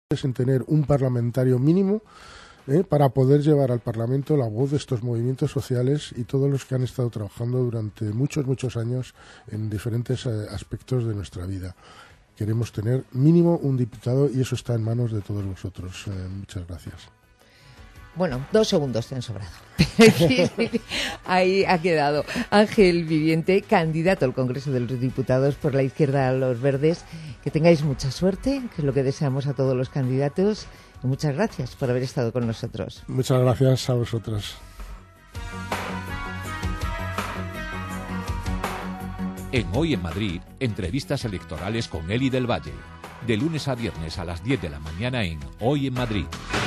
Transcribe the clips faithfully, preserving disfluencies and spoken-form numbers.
en tener un parlamentario mínimo eh, para poder llevar al Parlamento la voz de estos movimientos sociales y todos los que han estado trabajando durante muchos, muchos años en diferentes eh, aspectos de nuestra vida. Queremos tener mínimo un diputado y eso está en manos de todos vosotros. Eh, muchas gracias. Bueno, dos segundos te han sobrado. Ahí ha quedado Ángel Viviente, candidato al Congreso de los Diputados por la izquierda a los verdes. Que tengáis mucha suerte, que es lo que deseamos a todos los candidatos. Y muchas gracias por haber estado con nosotros. Muchas gracias a vosotros. En Hoy en Madrid, entrevistas electorales con Eli del Valle. De lunes a viernes a las diez de la mañana en Hoy en Madrid.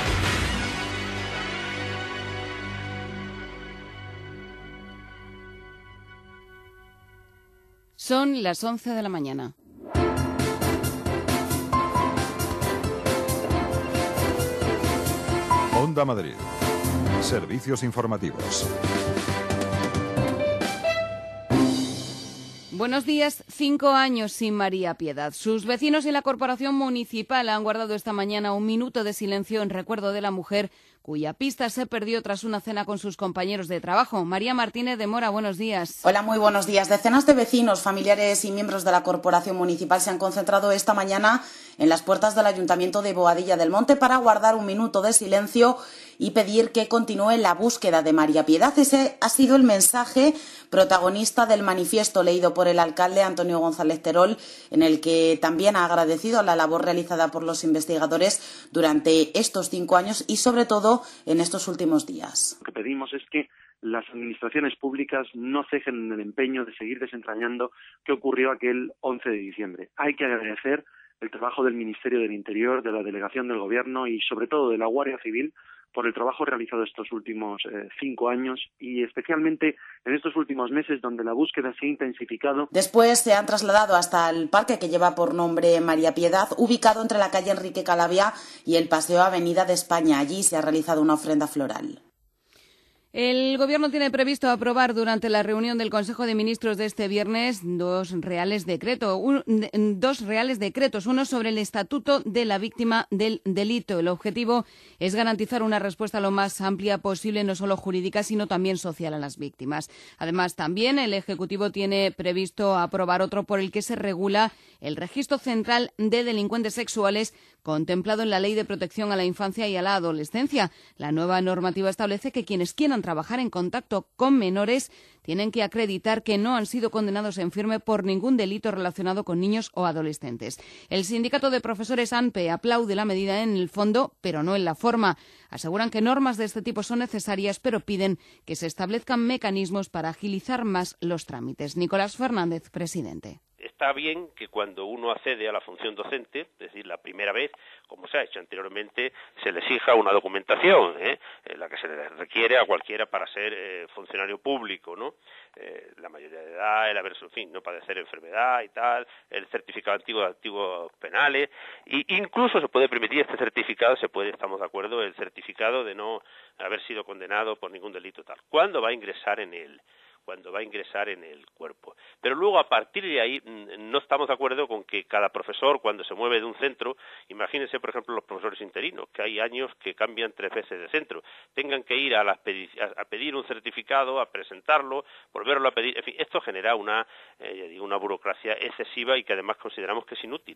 Son las once de la mañana. Onda Madrid. Servicios informativos. Buenos días. Cinco años sin María Piedad. Sus vecinos y la corporación municipal han guardado esta mañana un minuto de silencio en recuerdo de la mujer cuya pista se perdió tras una cena con sus compañeros de trabajo. María Martínez de Mora, buenos días. Hola, muy buenos días. Decenas de vecinos, familiares y miembros de la corporación municipal se han concentrado esta mañana en las puertas del Ayuntamiento de Boadilla del Monte para guardar un minuto de silencio y pedir que continúe la búsqueda de María Piedad. Ese ha sido el mensaje protagonista del manifiesto leído por el alcalde Antonio González Terol, en el que también ha agradecido la labor realizada por los investigadores durante estos cinco años y, sobre todo, en estos últimos días. Lo que pedimos es que las administraciones públicas no cejen en el empeño de seguir desentrañando qué ocurrió aquel once de diciembre. Hay que agradecer el trabajo del Ministerio del Interior, de la Delegación del Gobierno y, sobre todo, de la Guardia Civil por el trabajo realizado estos últimos eh, cinco años y especialmente en estos últimos meses donde la búsqueda se ha intensificado. Después se han trasladado hasta el parque que lleva por nombre María Piedad, ubicado entre la calle Enrique Calavia y el Paseo Avenida de España. Allí se ha realizado una ofrenda floral. El Gobierno tiene previsto aprobar durante la reunión del Consejo de Ministros de este viernes dos reales decretos, un, dos reales decretos, uno sobre el Estatuto de la Víctima del Delito. El objetivo es garantizar una respuesta lo más amplia posible, no solo jurídica, sino también social a las víctimas. Además, también el Ejecutivo tiene previsto aprobar otro por el que se regula el Registro Central de Delincuentes Sexuales contemplado en la Ley de Protección a la Infancia y a la Adolescencia. La nueva normativa establece que quienes quieran trabajar en contacto con menores tienen que acreditar que no han sido condenados en firme por ningún delito relacionado con niños o adolescentes. El sindicato de profesores ANPE aplaude la medida en el fondo, pero no en la forma. Aseguran que normas de este tipo son necesarias, pero piden que se establezcan mecanismos para agilizar más los trámites. Nicolás Fernández, presidente. Está bien que cuando uno accede a la función docente, es decir, la primera vez, como se ha hecho anteriormente, se le exija una documentación, ¿eh? la que se le requiere a cualquiera para ser eh, funcionario público, ¿no? Eh, la mayoría de edad, el haber, en fin, no padecer enfermedad y tal, el certificado antiguo de activos penales, y incluso se puede permitir este certificado, se puede, estamos de acuerdo, el certificado de no haber sido condenado por ningún delito tal. ¿Cuándo va a ingresar en él? cuando va a ingresar en el cuerpo. Pero luego, a partir de ahí, no estamos de acuerdo con que cada profesor, cuando se mueve de un centro, imagínense, por ejemplo, los profesores interinos, que hay años que cambian tres veces de centro, tengan que ir a, la, a pedir un certificado, a presentarlo, volverlo a pedir, en fin, esto genera una, eh, digo, una burocracia excesiva y que además consideramos que es inútil.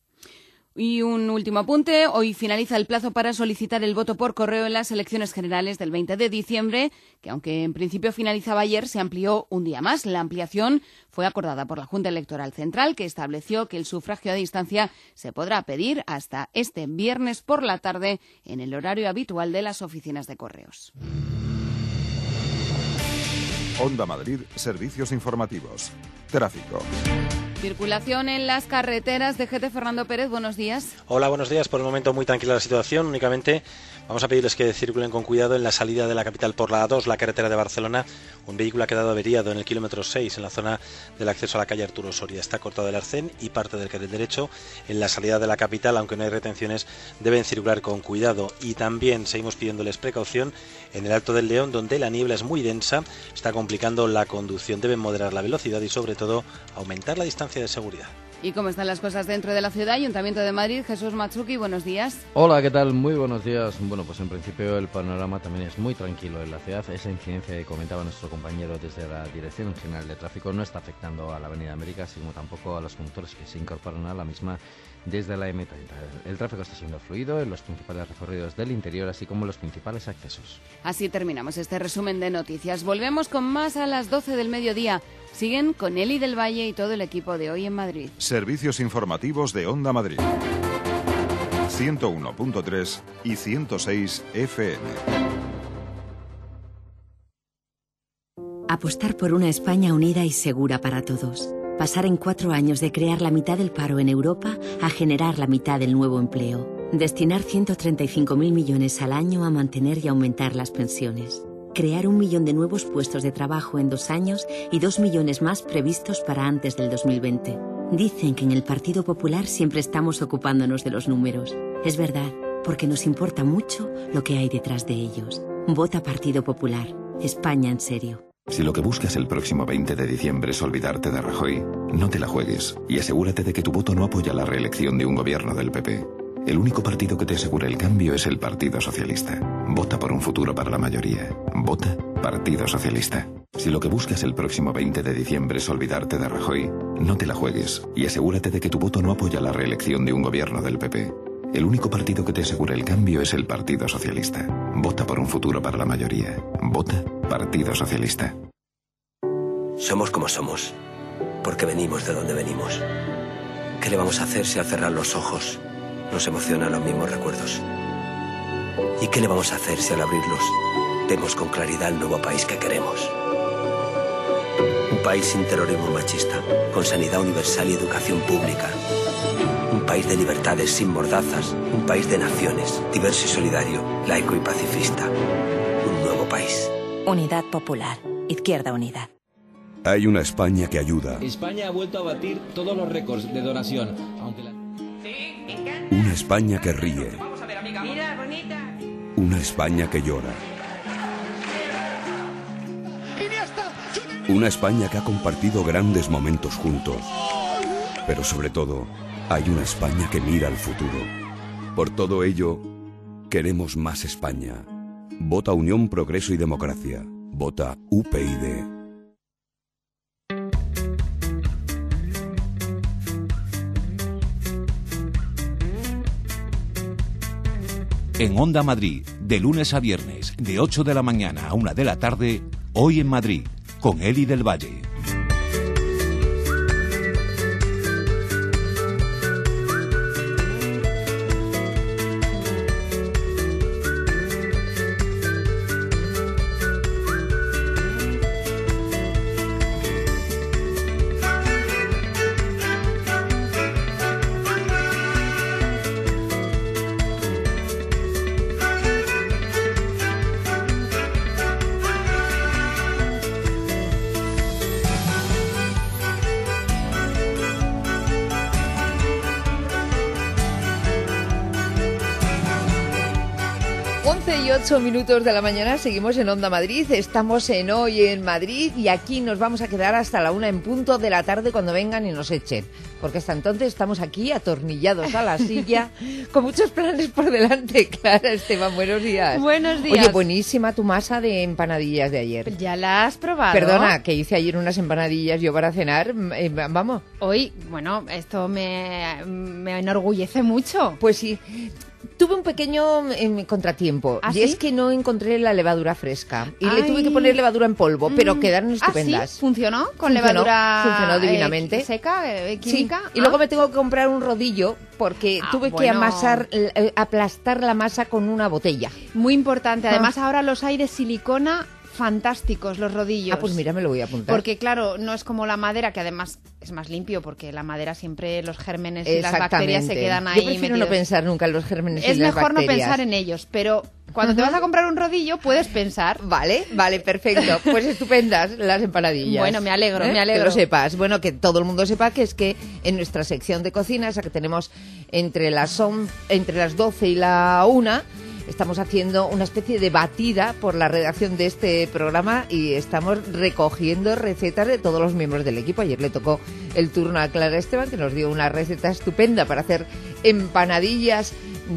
Y un último apunte. Hoy finaliza el plazo para solicitar el voto por correo en las elecciones generales del veinte de diciembre, que aunque en principio finalizaba ayer, se amplió un día más. La ampliación fue acordada por la Junta Electoral Central, que estableció que el sufragio a distancia se podrá pedir hasta este viernes por la tarde en el horario habitual de las oficinas de correos. Onda Madrid, servicios informativos. Tráfico. Circulación en las carreteras. D G T Fernando Pérez, buenos días. Hola, buenos días. Por el momento muy tranquila la situación. Únicamente vamos a pedirles que circulen con cuidado en la salida de la capital por la A dos, la carretera de Barcelona. Un vehículo ha quedado averiado en el kilómetro seis, en la zona del acceso a la calle Arturo Soria. Está cortado el arcén y parte del carril derecho. En la salida de la capital, aunque no hay retenciones, deben circular con cuidado. Y también seguimos pidiéndoles precaución en el Alto del León, donde la niebla es muy densa, está complicando la conducción. Deben moderar la velocidad y, sobre todo, aumentar la distancia de seguridad. ¿Y cómo están las cosas dentro de la ciudad? Ayuntamiento de Madrid, Jesús Matsuki, buenos días. Hola, ¿qué tal? Muy buenos días. Bueno, pues en principio el panorama también es muy tranquilo en la ciudad. Esa incidencia que comentaba nuestro compañero desde la Dirección General de Tráfico no está afectando a la Avenida América, así como tampoco a los conductores que se incorporan a la misma desde la eme treinta. El tráfico está siendo fluido en los principales recorridos del interior, así como en los principales accesos. Así terminamos este resumen de noticias. Volvemos con más a las doce del mediodía. Siguen con Eli del Valle y todo el equipo de Hoy en Madrid. Servicios informativos de Onda Madrid. ciento uno punto tres y ciento seis efe eme. Apostar por una España unida y segura para todos. Pasar en cuatro años de crear la mitad del paro en Europa a generar la mitad del nuevo empleo. Destinar ciento treinta y cinco mil millones al año a mantener y aumentar las pensiones. Crear un millón de nuevos puestos de trabajo en dos años y dos millones más previstos para antes del dos mil veinte. Dicen que en el Partido Popular siempre estamos ocupándonos de los números. Es verdad, porque nos importa mucho lo que hay detrás de ellos. Vota Partido Popular. España en serio. Si lo que buscas el próximo veinte de diciembre es olvidarte de Rajoy, no te la juegues y asegúrate de que tu voto no apoya la reelección de un gobierno del pe pe. El único partido que te asegura el cambio es el Partido Socialista. Vota por un futuro para la mayoría. Vota Partido Socialista. Si lo que buscas el próximo veinte de diciembre es olvidarte de Rajoy, no te la juegues y asegúrate de que tu voto no apoya la reelección de un gobierno del pe pe. El único partido que te asegura el cambio es el Partido Socialista. Vota por un futuro para la mayoría. Vota Partido Socialista. Somos como somos, porque venimos de donde venimos. ¿Qué le vamos a hacer si al cerrar los ojos nos emocionan los mismos recuerdos? ¿Y qué le vamos a hacer si al abrirlos vemos con claridad el nuevo país que queremos? Un país sin terrorismo machista, con sanidad universal y educación pública. Un país de libertades sin mordazas, un país de naciones, diverso y solidario, laico y pacifista. Un nuevo país. Unidad Popular. Izquierda Unida. Hay una España que ayuda. España ha vuelto a batir todos los récords de donación. Aunque la... Una España que ríe. Mira, bonita. Una España que llora. Una España que ha compartido grandes momentos juntos. Pero sobre todo, hay una España que mira al futuro. Por todo ello, queremos más España. Vota Unión, Progreso y Democracia. Vota u pe i de. En Onda Madrid, de lunes a viernes, de ocho de la mañana a una de la tarde, Hoy en Madrid, con Eli del Valle. ocho minutos de la mañana, seguimos en Onda Madrid, estamos en Hoy en Madrid y aquí nos vamos a quedar hasta la una en punto de la tarde cuando vengan y nos echen, porque hasta entonces estamos aquí atornillados a la silla con muchos planes por delante. Clara Esteban, buenos días. Buenos días. Oye, buenísima tu masa de empanadillas de ayer. ¿Ya la has probado? Perdona, que hice ayer unas empanadillas yo para cenar, eh, vamos. Hoy, bueno, esto me, me enorgullece mucho. Pues sí. Tuve un pequeño eh, contratiempo. ¿Ah, y sí? es que no encontré la levadura fresca. Y Ay. le tuve que poner levadura en polvo, pero Mm. quedaron ¿Ah, estupendas. sí? ¿Funcionó? ¿Con Funcionó, levadura funcionó divinamente. eh, seca, eh, química? Sí. Y Ah. luego me tengo que comprar un rodillo porque Ah, tuve que bueno. amasar, eh, aplastar la masa con una botella. Muy importante. Además, Ah. ahora los hay de silicona fantásticos, los rodillos. Ah, pues mira, me lo voy a apuntar. Porque claro, no es como la madera, que además es más limpio, porque la madera siempre los gérmenes y las bacterias se quedan ahí Yo prefiero metidos. no pensar nunca en los gérmenes Es y las mejor no bacterias. pensar en ellos, pero cuando te vas a comprar un rodillo puedes pensar. Vale, vale, perfecto. Pues estupendas las empanadillas. Bueno, me alegro, ¿Eh? me alegro. Que lo sepas. Bueno, que todo el mundo sepa que es que en nuestra sección de cocina, esa que tenemos entre las, on- entre las doce y la una, estamos haciendo una especie de batida por la redacción de este programa y estamos recogiendo recetas de todos los miembros del equipo. Ayer le tocó el turno a Clara Esteban, que nos dio una receta estupenda para hacer empanadillas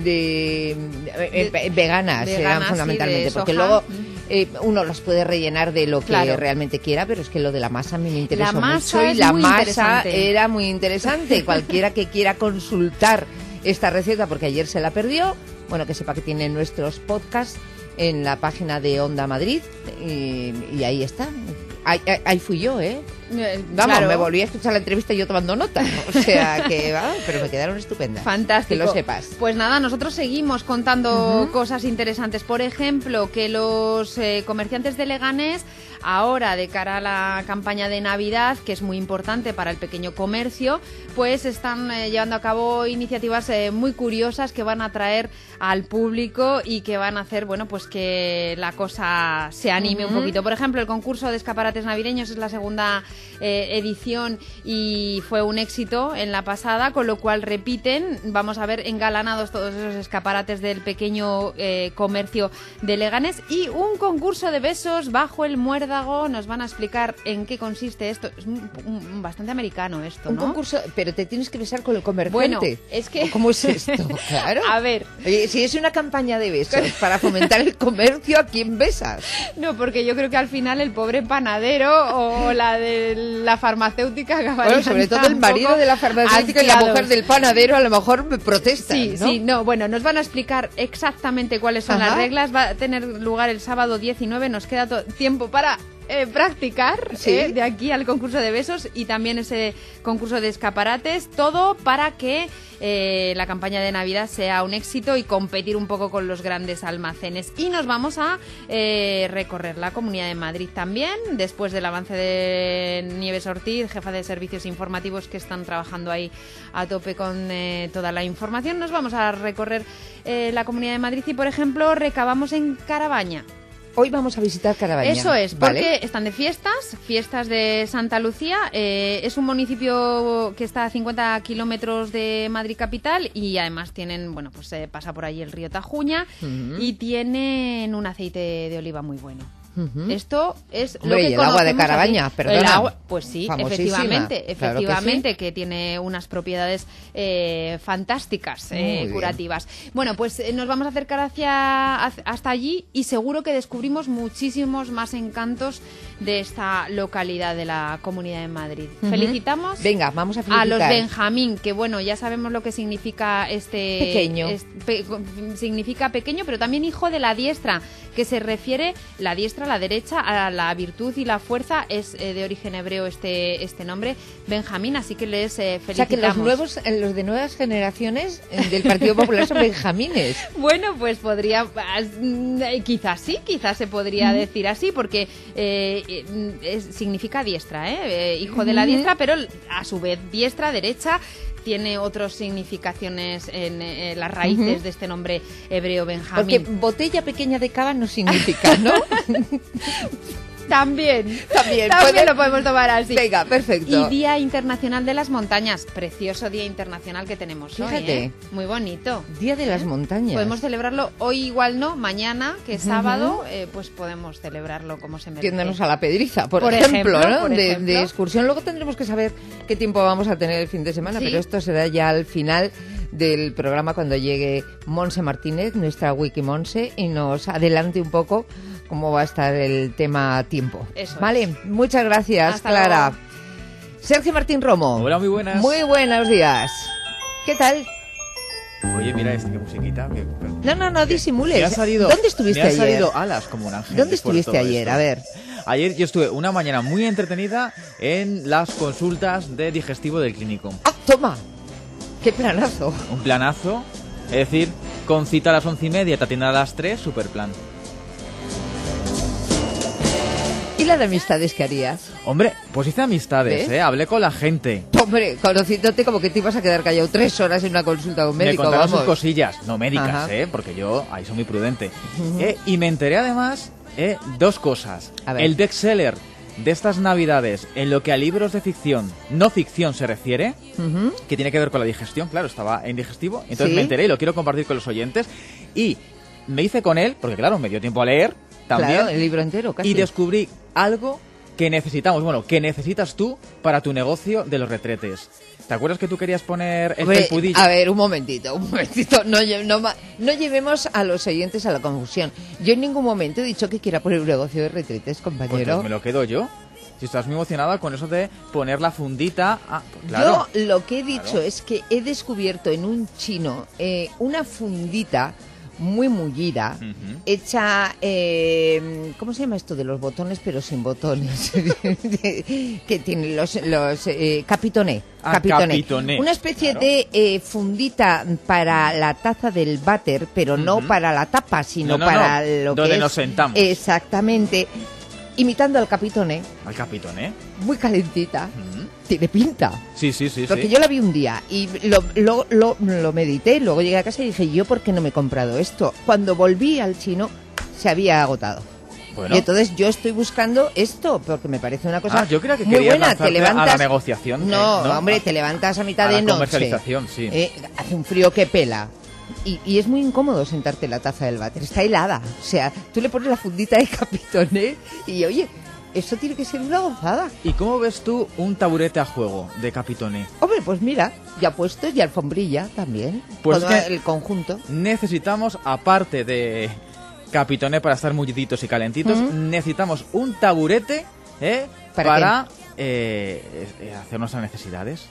de, de, de veganas, veganas, eran fundamentalmente, sí, porque luego eh, uno las puede rellenar de lo que claro. realmente quiera, pero es que lo de la masa a mí me interesó la masa mucho y la masa interesante. Era muy interesante. Cualquiera que quiera consultar esta receta, porque ayer se la perdió, bueno, que sepa que tiene nuestros podcasts en la página de Onda Madrid y, y ahí está. Ahí, ahí fui yo, ¿eh? Vamos, claro. Me volví a escuchar la entrevista y yo tomando nota. O sea, que va, pero me quedaron estupendas. Fantástico. Que lo sepas. Pues nada, nosotros seguimos contando uh-huh. cosas interesantes. Por ejemplo, que los eh, comerciantes de Leganés, ahora de cara a la campaña de Navidad, que es muy importante para el pequeño comercio, pues están eh, llevando a cabo iniciativas eh, muy curiosas que van a atraer al público y que van a hacer, bueno, pues que la cosa se anime uh-huh. un poquito. Por ejemplo, el concurso de escaparates navideños es la segunda eh, edición y fue un éxito en la pasada, con lo cual repiten. Vamos a ver engalanados todos esos escaparates del pequeño eh, comercio de Leganés y un concurso de besos bajo el muérdago. Nos van a explicar en qué consiste esto. Es un, un, bastante americano esto, ¿no? Un concurso, pero te tienes que besar con el comerciante. Bueno, es que... ¿Cómo es esto? Claro. A ver... Oye, si es una campaña de besos para fomentar el comercio, ¿a quién besas? No, porque yo creo que al final el pobre panadero o la de la farmacéutica acabaría... Bueno, sobre todo el marido de la farmacéutica y la mujer del panadero a lo mejor me protestan, sí, ¿no? Sí, no, bueno, nos van a explicar exactamente cuáles son Ajá. las reglas. Va a tener lugar el sábado diecinueve, nos queda to- tiempo para... Eh, practicar ¿Sí? eh, de aquí al concurso de besos y también ese concurso de escaparates, todo para que eh, la campaña de Navidad sea un éxito y competir un poco con los grandes almacenes. Y nos vamos a eh, recorrer la Comunidad de Madrid también, después del avance de Nieves Ortiz, jefa de servicios informativos, que están trabajando ahí a tope con eh, toda la información. Nos vamos a recorrer eh, la Comunidad de Madrid y, por ejemplo, recabamos en Carabaña. Hoy vamos a visitar Carabaña. Eso es, porque ¿vale? están de fiestas, fiestas de Santa Lucía. Eh, es un municipio que está a cincuenta kilómetros de Madrid capital y además tienen, bueno, pues eh, pasa por allí el río Tajuña uh-huh. y tienen un aceite de oliva muy bueno. Uh-huh. Esto es Hombre, lo que y el agua de Carabaña, aquí. perdona. El agua, pues sí, efectivamente, efectivamente, claro que, sí. que tiene unas propiedades eh, fantásticas, eh, curativas. Bueno, pues eh, nos vamos a acercar hacia hasta allí y seguro que descubrimos muchísimos más encantos de esta localidad de la Comunidad de Madrid. Uh-huh. Felicitamos Venga, vamos a felicitar a los Benjamín, que bueno, ya sabemos lo que significa este... Pequeño. Es, pe, significa pequeño, pero también hijo de la diestra, que se refiere, la diestra, la derecha, a la virtud y la fuerza. Es eh, de origen hebreo este este nombre, Benjamín, así que les eh, felicitamos. O sea que los nuevos, los de nuevas generaciones del Partido Popular son benjamines. Bueno, pues podría, quizás sí, quizás se podría uh-huh. decir así, porque eh, es, significa diestra, ¿eh? Hijo de la diestra, pero a su vez diestra, derecha, tiene otras significaciones en, en las raíces uh-huh. de este nombre hebreo Benjamín. Porque botella pequeña de cava no significa, ¿no? También, también, también lo podemos tomar así. Venga, perfecto. Y Día Internacional de las Montañas, precioso Día Internacional que tenemos Fíjate. hoy, ¿eh? Muy bonito. Día de las ¿Eh? Montañas. Podemos celebrarlo hoy, igual no, mañana, que es sábado, uh-huh. eh, pues podemos celebrarlo como se merece. Yéndonos a la Pedriza, por, por ejemplo, ejemplo, ¿no? por de, ejemplo. de excursión. Luego tendremos que saber qué tiempo vamos a tener el fin de semana, ¿Sí? pero esto será ya al final del programa cuando llegue Monse Martínez, nuestra Wiki Monse, y nos adelante un poco cómo va a estar el tema tiempo. Eso vale, es. Muchas gracias, Hasta Clara. luego. Sergio Martín Romo. Hola, muy buenas. Muy buenos días. ¿Qué tal? Oye, mira este, qué musiquita. Que, no, no, no disimules. Me ha salido, ¿Dónde estuviste me ha ayer? salido alas como un ángel. ¿Dónde estuviste ayer? Esto. A ver. Ayer yo estuve una mañana muy entretenida en las consultas de digestivo del clínico. ¡Ah, toma! ¡Qué planazo! Un planazo. Es decir, con cita a las once y media, te atienden a las tres, super plan. ¿Y la de amistades que harías? Hombre, pues hice amistades, ¿Ves? ¿eh? Hablé con la gente. Hombre, conociéndote como que te ibas a quedar callado tres horas en una consulta con un médico, me contaron vamos. sus cosillas, no médicas, Ajá. ¿eh? Porque yo ahí soy muy prudente. Uh-huh. eh, y me enteré además eh, dos cosas. A ver. El bestseller de estas navidades en lo que a libros de ficción, no ficción se refiere, uh-huh. que tiene que ver con la digestión, claro, estaba en digestivo, entonces ¿Sí? me enteré y lo quiero compartir con los oyentes. Y me hice con él, porque claro, me dio tiempo a leer también. Claro, el libro entero, casi. Y descubrí algo que necesitamos, bueno, que necesitas tú para tu negocio de los retretes. ¿Te acuerdas que tú querías poner el Hombre, felpudillo? A ver, un momentito, un momentito. No, no, no llevemos a los oyentes a la confusión. Yo en ningún momento he dicho que quiera poner un negocio de retretes, compañero. Pues me lo quedo yo. Si estás muy emocionada con eso de poner la fundita... Ah, claro. Yo lo que he dicho Claro. es que he descubierto en un chino eh, una fundita muy mullida, Ujú. hecha, eh, ¿cómo se llama esto de los botones pero sin botones? Que tiene los, los eh, capitoné, Ah, capitoné. capitoné, Una especie claro. de eh, fundita para la taza del váter, pero no Ujú. para la tapa, sino No, no, para no, lo donde que nos es sentamos. exactamente, imitando al capitoné, Al capitoné. muy calentita. Ujú. Tiene pinta. Sí, sí, sí. Porque sí. yo la vi un día y lo, lo, lo, lo medité, luego llegué a casa y dije, ¿yo por qué no me he comprado esto? Cuando volví al chino se había agotado. Bueno. Y entonces yo estoy buscando esto porque me parece una cosa Ah, yo creía que muy querías buena. Te lanzarte levantas a la negociación. No, eh, ¿no? hombre, A- te levantas a mitad a de la noche. comercialización, sí. Eh, hace un frío que pela. Y, y es muy incómodo sentarte en la taza del váter. Está helada. O sea, tú le pones la fundita de capitoné y oye, eso tiene que ser una gozada. ¿Y cómo ves tú un taburete a juego de capitoné? Hombre, pues mira, ya puestos y alfombrilla también. Pues Todo es que- el conjunto. Necesitamos, aparte de capitoné para estar mulliditos y calentitos, Ujú. necesitamos un taburete ¿eh? ¿Para para, eh, eh, hacer nuestras necesidades.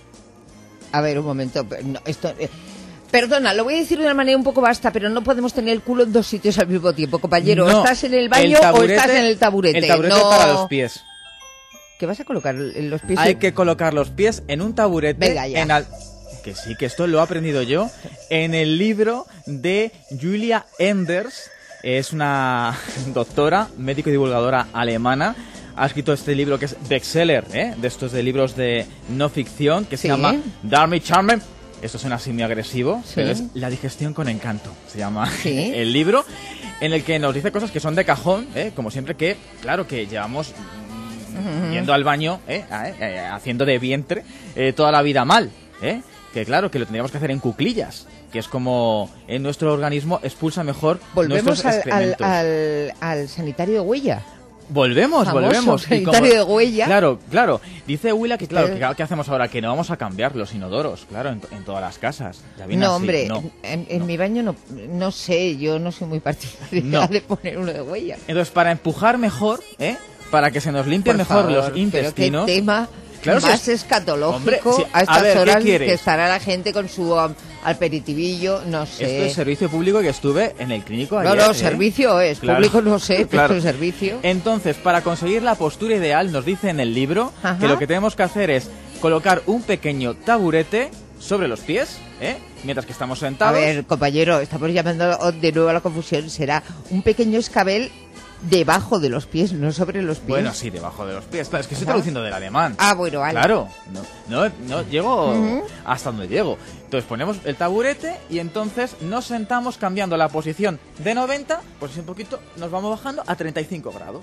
A ver, un momento. no, esto, eh, perdona, lo voy a decir de una manera un poco vasta, pero no podemos tener el culo en dos sitios al mismo tiempo, compañero. No, ¿Estás en el baño el o taburete- estás en el taburete? El taburete no. para los pies. ¿Qué vas a colocar en los pies? Hay que colocar los pies en un taburete. Venga, ya. En al- Que sí, que esto lo he aprendido yo en el libro de Julia Enders. Es una doctora, médico y divulgadora alemana. Ha escrito este libro que es bestseller, ¿eh? De estos de libros de no ficción, que se Sí. llama Darmy Charmen. Esto suena así muy agresivo, Sí. pero es La digestión con encanto, se llama Sí. el libro, en el que nos dice cosas que son de cajón, ¿eh? Como siempre que, claro, que llevamos Ujú. yendo al baño, ¿eh? Eh, eh, haciendo de vientre eh, toda la vida mal, ¿eh? Que claro, que lo tendríamos que hacer en cuclillas, que es como en nuestro organismo expulsa mejor Volvemos nuestros al, al, excrementos. al, al sanitario de huella. Volvemos, Famoso volvemos. sanitario de huella. Claro, claro. Dice Huila que, claro, Usted- que ¿qué hacemos ahora? Que no vamos a cambiar los inodoros, claro, en, to- en todas las casas. Ya viene No, así, hombre, no. en, en mi baño no, no sé, yo no soy muy partidaria No. de poner uno de huella. Entonces, para empujar mejor, ¿eh? Para que se nos limpien Por mejor favor, los pero intestinos. qué tema Claro, más si es- escatológico Hombre, si- a estas a ver, ¿qué horas quieres? que estará la gente con su um, aperitivillo, no sé. Esto es servicio público que estuve en el clínico No, ayer. no, ¿eh? servicio es, Claro. público no sé, pero Claro. es servicio. Entonces, para conseguir la postura ideal, nos dice en el libro Ajá. que lo que tenemos que hacer es colocar un pequeño taburete sobre los pies, ¿eh? Mientras que estamos A sentados. ver, compañero, estamos llamando de nuevo a la confusión. Será un pequeño escabel debajo de los pies, no sobre los pies. Bueno, sí, debajo de los pies. Claro, es que estoy Ajá. traduciendo del alemán. Ah, bueno, vale. Claro, no, no, no llego Ujú. hasta donde llego. Entonces ponemos el taburete y entonces nos sentamos cambiando la posición de noventa, pues un poquito, nos vamos bajando a treinta y cinco grados.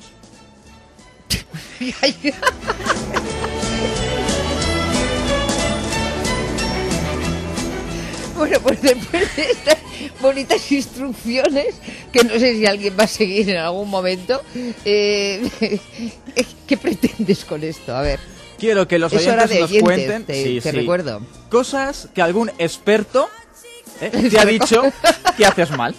Bueno, pues después de estas bonitas instrucciones, que no sé si alguien va a seguir en algún momento, eh, ¿qué pretendes con esto? A ver. Quiero que los Es hora oyentes de nos oyentes, cuenten te- sí, te sí, recuerdo. cosas que algún experto ¿eh? te ha dicho que haces mal.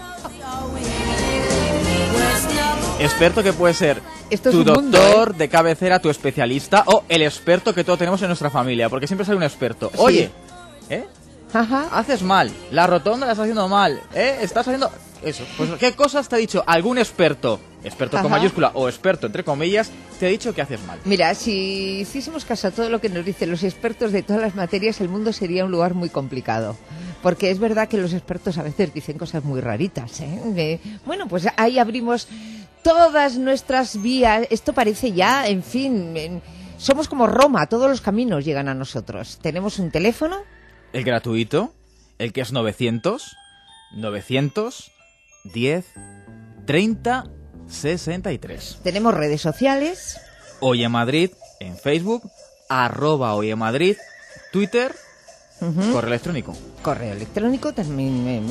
Experto que puede ser Esto es tu un mundo, doctor de cabecera, tu especialista o el experto que todos tenemos en nuestra familia, porque siempre sale un experto. Sí. Oye, ¿eh? Ajá. Haces mal, la rotonda la estás haciendo mal, ¿eh? Estás haciendo eso. Pues ¿qué cosas te ha dicho algún experto, experto con Ajá. mayúscula o experto entre comillas, te ha dicho que haces mal? Mira, si hiciésemos caso a todo lo que nos dicen los expertos de todas las materias, el mundo sería un lugar muy complicado. Porque es verdad que los expertos a veces dicen cosas muy raritas, ¿eh? De- bueno, pues ahí abrimos todas nuestras vías. Esto parece ya, en fin, en- somos como Roma, todos los caminos llegan a nosotros. Tenemos un teléfono. El gratuito, el que es novecientos, novecientos, diez, treinta, sesenta y tres. Tenemos redes sociales. Oye Madrid en Facebook, arroba Oye Madrid, Twitter, Ujú. correo electrónico. Correo electrónico también. me- me-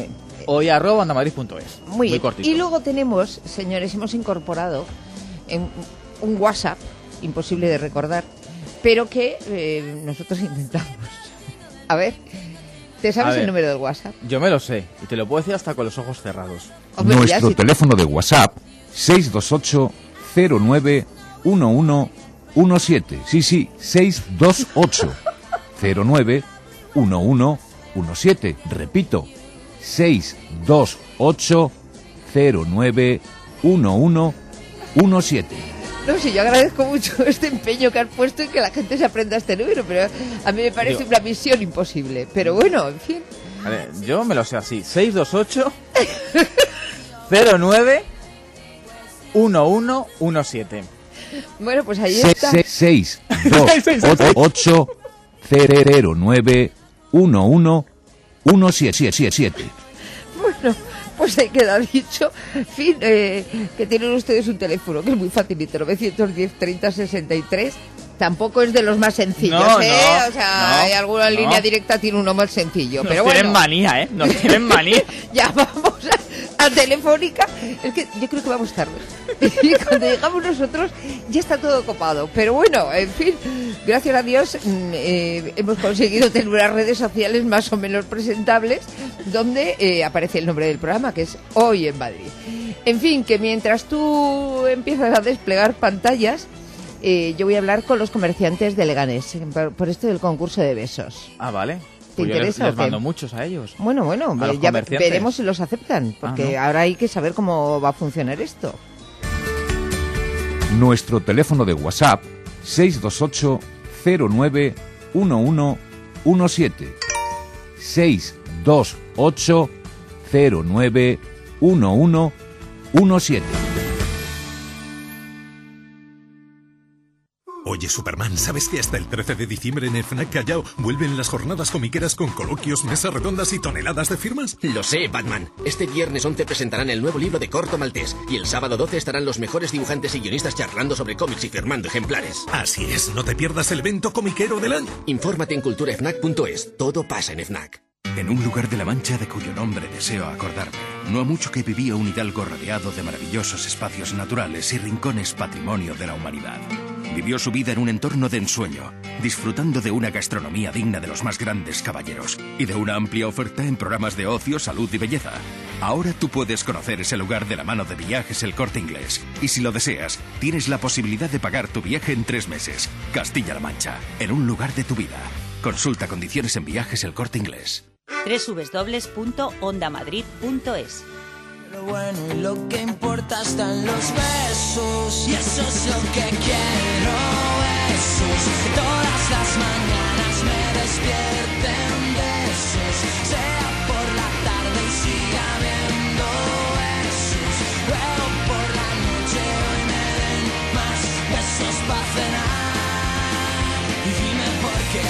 hoy arroba ondamadrid punto es. Muy, Muy bien. cortito. Y luego tenemos, señores, hemos incorporado en un WhatsApp, imposible de recordar, pero que eh, nosotros intentamos. A ver, ¿te sabes el número del WhatsApp? Yo me lo sé, y te lo puedo decir hasta con los ojos cerrados. Hombre, Nuestro si teléfono de WhatsApp, seis dos ocho cero nueve uno uno uno siete. Sí, sí, seis dos ocho cero nueve uno uno uno siete. Repito, seis dos ocho cero nueve uno uno uno siete. No sé, yo agradezco mucho este empeño que has puesto en que la gente se aprenda este número, pero a mí me parece Digo, una misión imposible. Pero bueno, en fin. Vale, yo me lo sé así, seis dos ocho cero nueve uno uno uno siete. Bueno, pues ahí está. seis dos ocho cero nueve uno uno uno siete. Bueno, pues ahí queda dicho. En fin, eh, que tienen ustedes un teléfono que es muy facilito, novecientos diez treinta sesenta y tres. Tampoco es de los más sencillos, No, ¿eh? no, o sea, no, hay alguna no. línea directa, tiene uno más sencillo. Nos pero tienen bueno. manía, ¿eh? Nos tienen manía. Ya vamos a, a Telefónica. Es que yo creo que vamos tarde. Y cuando llegamos nosotros ya está todo copado. Pero bueno, en fin, gracias a Dios mm, eh, hemos conseguido tener unas redes sociales más o menos presentables donde eh, aparece el nombre del programa, que es Hoy en Madrid. En fin, que mientras tú empiezas a desplegar pantallas, eh, yo voy a hablar con los comerciantes de Leganés por, por esto del concurso de besos. Ah, vale. ¿Te Pues yo interesa les, o les qué? mando muchos a ellos. Bueno, bueno, A los ya comerciantes. veremos si los aceptan, porque Ah, ¿no? ahora hay que saber cómo va a funcionar esto. Nuestro teléfono de WhatsApp, seis dos ocho cero nueve uno uno uno siete. seis dos ocho cero nueve uno uno uno siete. Oye, Superman, ¿sabes que hasta el trece de diciembre en el FNAC Callao vuelven las jornadas comiqueras con coloquios, mesas redondas y toneladas de firmas? Lo sé, Batman. Este viernes once presentarán el nuevo libro de Corto Maltés y el sábado doce estarán los mejores dibujantes y guionistas charlando sobre cómics y firmando ejemplares. Así es, no te pierdas el evento comiquero del año. Infórmate en cultura fnac punto es. Todo pasa en FNAC. En un lugar de la Mancha de cuyo nombre deseo acordarme, no ha mucho que vivía un hidalgo rodeado de maravillosos espacios naturales y rincones patrimonio de la humanidad. Vivió su vida en un entorno de ensueño, disfrutando de una gastronomía digna de los más grandes caballeros y de una amplia oferta en programas de ocio, salud y belleza. Ahora tú puedes conocer ese lugar de la mano de Viajes El Corte Inglés. Y si lo deseas, tienes la posibilidad de pagar tu viaje en tres meses. Castilla-La Mancha, en un lugar de tu vida. Consulta condiciones en Viajes El Corte Inglés. doble u doble u doble u punto onda madrid punto es. Lo bueno y lo que importa están los besos, y eso es lo que quiero. Besos, que todas las mañanas me despierten besos, sea por la tarde y siga habiendo besos, luego por la noche hoy me den más besos para cenar. Y dime por qué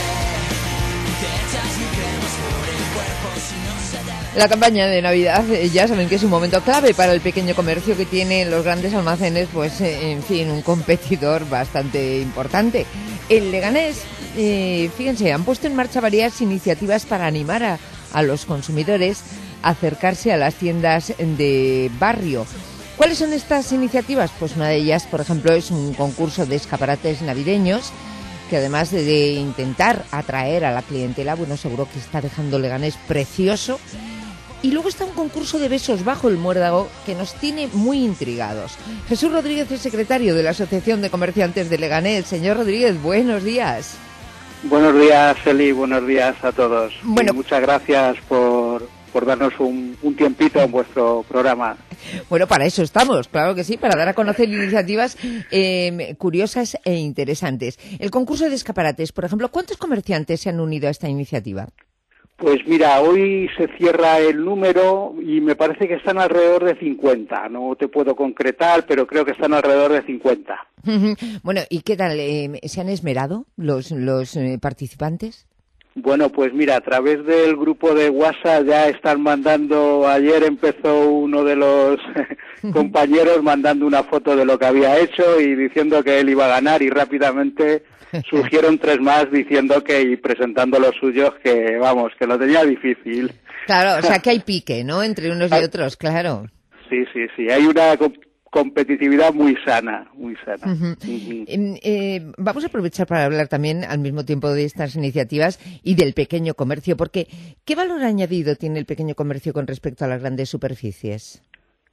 te echas mi cremas por el cuerpo si no se te ve. La campaña de Navidad, eh, ya saben que es un momento clave para el pequeño comercio que tiene en los grandes almacenes, pues eh, en fin, un competidor bastante importante. En Leganés, eh, fíjense, han puesto en marcha varias iniciativas para animar a, a los consumidores a acercarse a las tiendas de barrio. ¿Cuáles son estas iniciativas? Pues una de ellas, por ejemplo, es un concurso de escaparates navideños, que además de, de intentar atraer a la clientela, bueno, seguro que está dejando Leganés precioso. Y luego está un concurso de besos bajo el muérdago que nos tiene muy intrigados. Jesús Rodríguez es secretario de la Asociación de Comerciantes de Leganés. Señor Rodríguez, buenos días. Buenos días, Eli, buenos días a todos. Bueno, y muchas gracias por, por darnos un, un tiempito en vuestro programa. Bueno, para eso estamos, claro que sí, para dar a conocer iniciativas eh, curiosas e interesantes. El concurso de escaparates, por ejemplo, ¿cuántos comerciantes se han unido a esta iniciativa? Pues mira, hoy se cierra el número y me parece que están alrededor de cincuenta. No te puedo concretar, pero creo que están alrededor de cincuenta. Bueno, ¿y qué tal? Eh, ¿Se han esmerado los, los eh, participantes? Bueno, pues mira, a través del grupo de WhatsApp ya están mandando, ayer empezó uno de los compañeros mandando una foto de lo que había hecho y diciendo que él iba a ganar, y rápidamente surgieron tres más diciendo que y presentando los suyos que, vamos, que lo tenía difícil. Claro, o sea que hay pique, ¿no?, entre unos y otros, claro. Sí, sí, sí, hay una co- competitividad muy sana, muy sana. Uh-huh. Uh-huh. Eh, eh, vamos a aprovechar para hablar también al mismo tiempo de estas iniciativas y del pequeño comercio, porque ¿qué valor añadido tiene el pequeño comercio con respecto a las grandes superficies?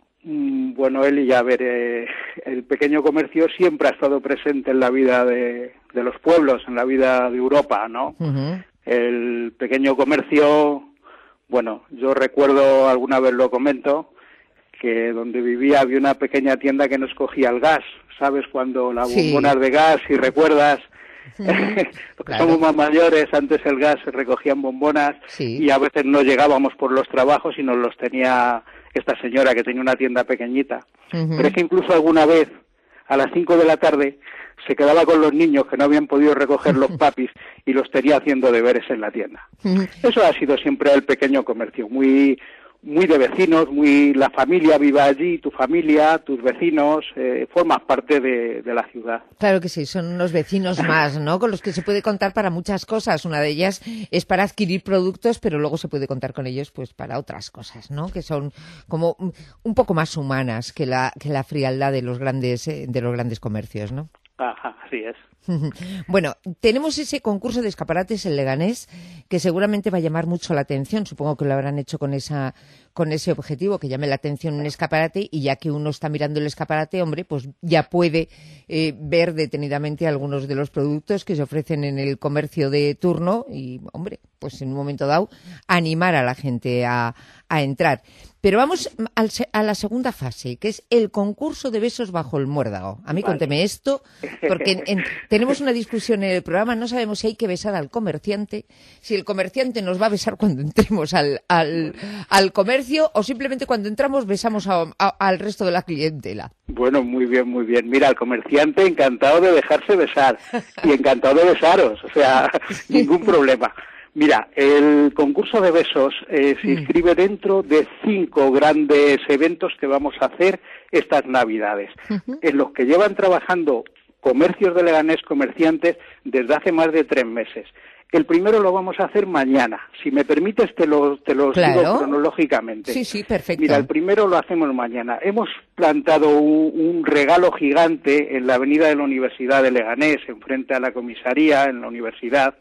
Bueno, Eli, a ver, eh, el pequeño comercio siempre ha estado presente en la vida de, de los pueblos, en la vida de Europa, ¿no? Uh-huh. El pequeño comercio, bueno, yo recuerdo, alguna vez lo comento, que donde vivía había una pequeña tienda que nos cogía el gas, ¿sabes? Cuando las sí. bombonas de gas, si recuerdas, uh-huh. Los que claro. somos más mayores, antes el gas se recogían bombonas sí. y a veces no llegábamos por los trabajos y nos los tenía esta señora que tenía una tienda pequeñita. Uh-huh. Pero es que incluso alguna vez, a las cinco de la tarde, se quedaba con los niños que no habían podido recoger los papis y los tenía haciendo deberes en la tienda. Uh-huh. Eso ha sido siempre el pequeño comercio, muy muy de vecinos, muy la familia vive allí, tu familia, tus vecinos, eh, formas parte de, de la ciudad. Claro que sí, son unos vecinos más, ¿no?, con los que se puede contar para muchas cosas. Una de ellas es para adquirir productos, pero luego se puede contar con ellos pues para otras cosas, ¿no?, que son como un poco más humanas que la que la frialdad de los grandes eh, de los grandes comercios, ¿no? Ajá, así es. Bueno, tenemos ese concurso de escaparates en Leganés que seguramente va a llamar mucho la atención. Supongo que lo habrán hecho con esa con ese objetivo, que llame la atención un escaparate, y ya que uno está mirando el escaparate, hombre, pues ya puede eh, ver detenidamente algunos de los productos que se ofrecen en el comercio de turno y, hombre, pues en un momento dado animar a la gente a, a entrar. Pero vamos al, a la segunda fase, que es el concurso de besos bajo el muérdago. A mí vale. Cuénteme esto, porque en, en, tenemos una discusión en el programa, no sabemos si hay que besar al comerciante, si el comerciante nos va a besar cuando entremos al, al, al comercio o simplemente cuando entramos besamos a, a, al resto de la clientela. Bueno, muy bien, muy bien. Mira, el comerciante encantado de dejarse besar y encantado de besaros, o sea, ningún problema. Mira, el concurso de besos eh, se inscribe dentro de cinco grandes eventos que vamos a hacer estas Navidades, uh-huh. en los que llevan trabajando comercios de Leganés, comerciantes, desde hace más de tres meses. El primero lo vamos a hacer mañana. Si me permites, te lo, te lo claro. digo cronológicamente. Sí, sí, perfecto. Mira, el primero lo hacemos mañana. Hemos plantado un, un regalo gigante en la avenida de la Universidad de Leganés, enfrente a la comisaría, en la universidad.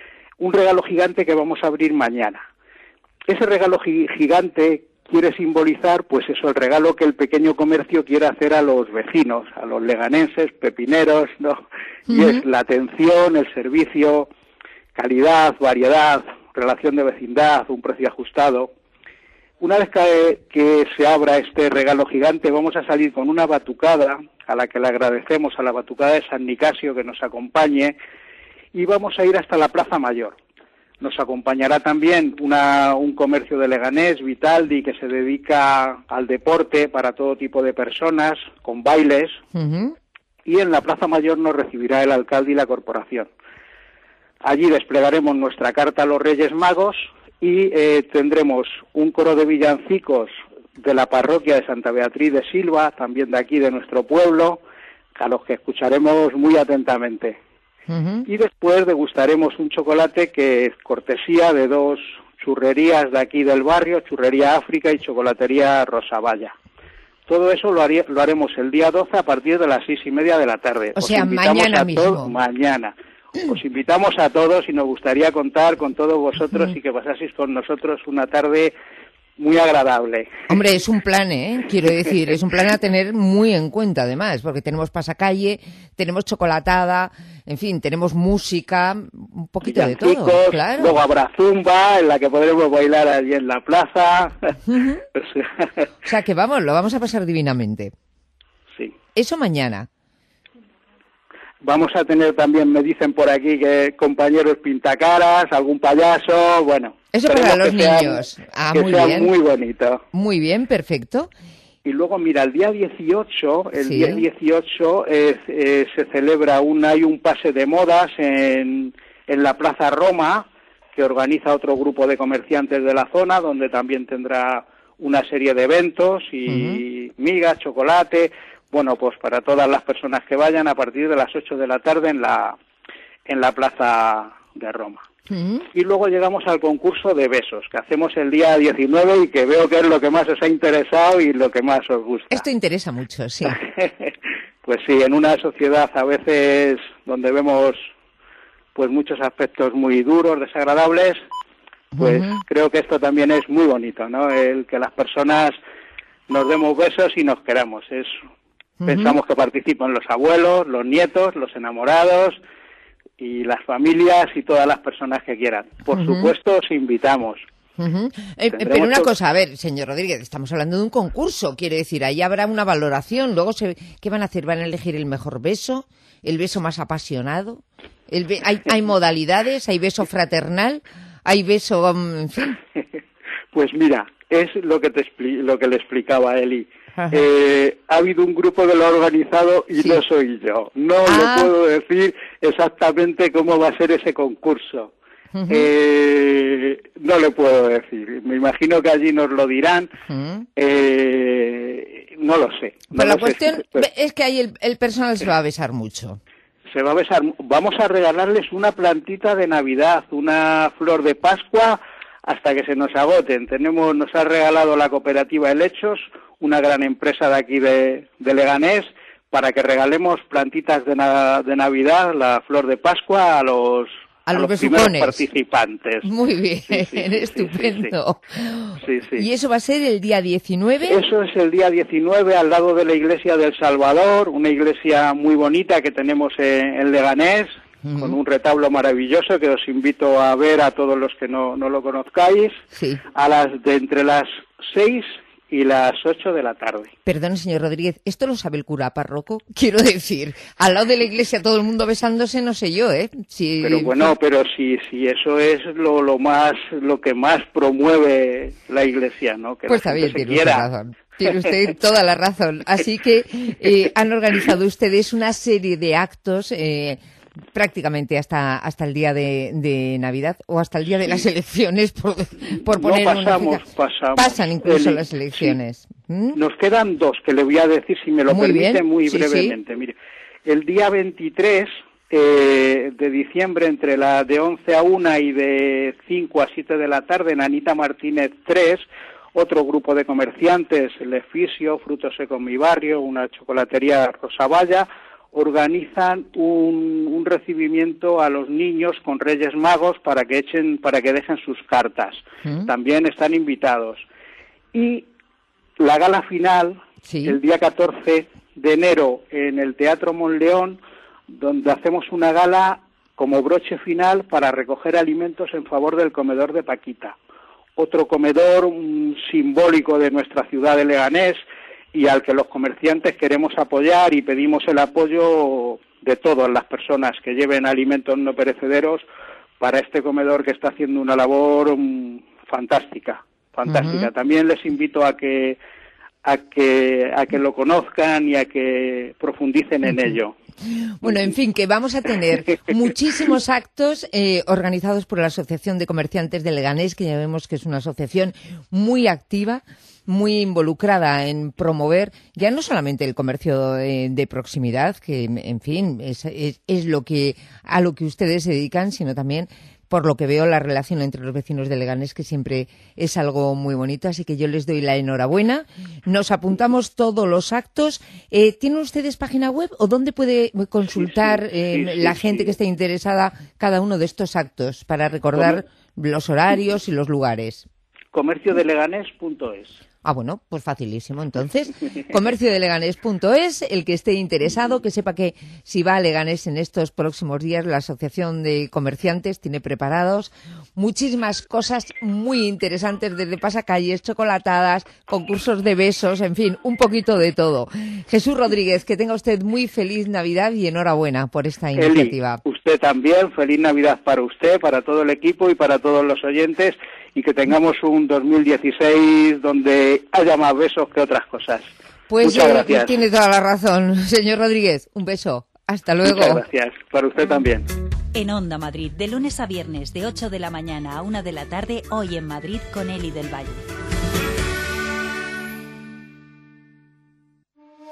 Un regalo gigante que vamos a abrir mañana. Ese regalo gi- gigante quiere simbolizar, pues eso, el regalo que el pequeño comercio quiere hacer a los vecinos, a los leganenses, pepineros, ¿no? Uh-huh. Y es la atención, el servicio, calidad, variedad, relación de vecindad, un precio ajustado. Una vez que, que se abra este regalo gigante, vamos a salir con una batucada, a la que le agradecemos a la batucada de San Nicasio que nos acompañe, y vamos a ir hasta la Plaza Mayor. Nos acompañará también una, un comercio de Leganés, Vitaldi, que se dedica al deporte para todo tipo de personas, con bailes, uh-huh. y en la Plaza Mayor nos recibirá el alcalde y la corporación. Allí desplegaremos nuestra carta a los Reyes Magos y eh, tendremos un coro de villancicos de la parroquia de Santa Beatriz de Silva, también de aquí, de nuestro pueblo, a los que escucharemos muy atentamente. Uh-huh. Y después degustaremos un chocolate que es cortesía de dos churrerías de aquí del barrio, Churrería África y Chocolatería Rosavalla. Todo eso lo, haría, lo haremos el día doce a partir de las seis y media de la tarde. O Os sea, mañana mismo. Todos, mañana. Os invitamos a todos y nos gustaría contar con todos vosotros uh-huh. y que pasaseis con nosotros una tarde muy agradable. Hombre, es un plan, ¿eh? Quiero decir, es un plan a tener muy en cuenta, además, porque tenemos pasacalle, tenemos chocolatada, en fin, tenemos música, un poquito de todo, claro. Luego habrá zumba, en la que podremos bailar allí en la plaza. Uh-huh. O sea que vamos, lo vamos a pasar divinamente. Sí. Eso mañana. Vamos a tener también, me dicen por aquí, que compañeros pintacaras, algún payaso, bueno. Eso para los niños. Sean, ah, que muy sea bien. muy bonito. Muy bien, perfecto. Y luego, mira, el día dieciocho, el sí. día dieciocho eh, eh, se celebra un, hay un pase de modas en, en la Plaza Roma, que organiza otro grupo de comerciantes de la zona, donde también tendrá una serie de eventos y, hay migas, chocolate, bueno, pues para todas las personas que vayan a partir de las ocho de la tarde en la, en la Plaza de Roma. Uh-huh. Y luego llegamos al concurso de besos, que hacemos el día diecinueve y que veo que es lo que más os ha interesado y lo que más os gusta. Esto interesa mucho, sí. Pues sí, en una sociedad a veces donde vemos pues muchos aspectos muy duros, desagradables, pues uh-huh. creo que esto también es muy bonito, ¿no? El que las personas nos demos besos y nos queramos. Es, uh-huh. Pensamos que participan los abuelos, los nietos, los enamorados y las familias y todas las personas que quieran. Por uh-huh. supuesto, os invitamos. Uh-huh. Eh, pero una cosa, a ver, señor Rodríguez, estamos hablando de un concurso, quiere decir, ahí habrá una valoración, luego se, ¿qué van a hacer? ¿Van a elegir el mejor beso? ¿El beso más apasionado? El be- hay, ¿Hay modalidades? ¿Hay beso fraternal? ¿Hay beso, um, en fin? Pues mira, es lo que te expli- lo que le explicaba a Eli. Eh, ha habido un grupo que lo ha organizado y sí. no soy yo. No ah. le puedo decir exactamente cómo va a ser ese concurso. Uh-huh. Eh, no le puedo decir. Me imagino que allí nos lo dirán. Uh-huh. Eh, no lo sé. No Pero lo la cuestión sé. Pero, es que ahí el, el personal se va a besar mucho. Se va a besar. Vamos a regalarles una plantita de Navidad, una flor de Pascua, hasta que se nos agoten. Tenemos, nos ha regalado la cooperativa Helechos, una gran empresa de aquí de, de Leganés, para que regalemos plantitas de, na, de Navidad, la flor de Pascua, a los... A los, a los primeros participantes. Muy bien, sí, sí, estupendo. Sí, sí. Sí, sí. ¿Y eso va a ser el día diecinueve? Eso es el día diecinueve, al lado de la iglesia del Salvador, una iglesia muy bonita que tenemos en, en Leganés, uh-huh. con un retablo maravilloso que os invito a ver a todos los que no, no lo conozcáis, sí. a las de entre las seis y las ocho de la tarde. Perdón, señor Rodríguez, ¿esto lo sabe el cura párroco? Quiero decir, al lado de la iglesia todo el mundo besándose, no sé yo, ¿eh? Si... Pero bueno, pero si si eso es lo lo más lo que más promueve la iglesia, ¿no? Que pues está bien, tiene usted razón. Tiene usted toda la razón. Así que eh, han organizado ustedes una serie de actos... Eh, prácticamente hasta hasta el día de, de Navidad o hasta el día de las elecciones, por, por poner no pasamos, una pasamos. Pasan incluso el, las elecciones. Sí. ¿Mm? Nos quedan dos que le voy a decir, si me lo muy permite, bien. muy sí, brevemente. Sí. Mire, el día veintitrés eh, de diciembre, entre la de once a una y de cinco a siete de la tarde, en Anita Martínez tres, otro grupo de comerciantes, el Efisio, Frutos Secos Mi Barrio, una chocolatería Rosavalla, organizan un, un recibimiento a los niños con Reyes Magos para que echen, para que dejen sus cartas. ¿Mm? También están invitados. Y la gala final, sí. el día catorce de enero, en el Teatro Monleón, donde hacemos una gala como broche final para recoger alimentos en favor del comedor de Paquita. Otro comedor um, simbólico de nuestra ciudad de Leganés, y al que los comerciantes queremos apoyar y pedimos el apoyo de todas las personas que lleven alimentos no perecederos para este comedor que está haciendo una labor um, fantástica, fantástica. Uh-huh. También les invito a que a que a que lo conozcan y a que profundicen en uh-huh. ello. Bueno, en fin, que vamos a tener muchísimos actos eh, organizados por la Asociación de Comerciantes de Leganés, que ya vemos que es una asociación muy activa, muy involucrada en promover ya no solamente el comercio de, de proximidad, que en fin es, es, es lo que a lo que ustedes se dedican, sino también, por lo que veo, la relación entre los vecinos de Leganés, que siempre es algo muy bonito. Así que yo les doy la enhorabuena. Nos apuntamos todos los actos. Eh, ¿Tienen ustedes página web o dónde puede consultar eh, sí, sí, la gente sí. que esté interesada cada uno de estos actos para recordar Comer... los horarios y los lugares? comercio de leganés punto es. Ah, bueno, pues facilísimo. Entonces, comercio de leganés punto es, el que esté interesado, que sepa que si va a Leganés en estos próximos días, la Asociación de Comerciantes tiene preparados muchísimas cosas muy interesantes, desde pasacalles, chocolatadas, concursos de besos, en fin, un poquito de todo. Jesús Rodríguez, que tenga usted muy feliz Navidad y enhorabuena por esta iniciativa. Eli, usted también, feliz Navidad para usted, para todo el equipo y para todos los oyentes, y que tengamos un dos mil dieciséis donde haya más besos que otras cosas. Pues Muchas eh, gracias. Tiene toda la razón, señor Rodríguez. Un beso. Hasta luego. Muchas gracias. Para usted también. En Onda Madrid, de lunes a viernes, de ocho de la mañana a una de la tarde, Hoy en Madrid con Eli del Valle.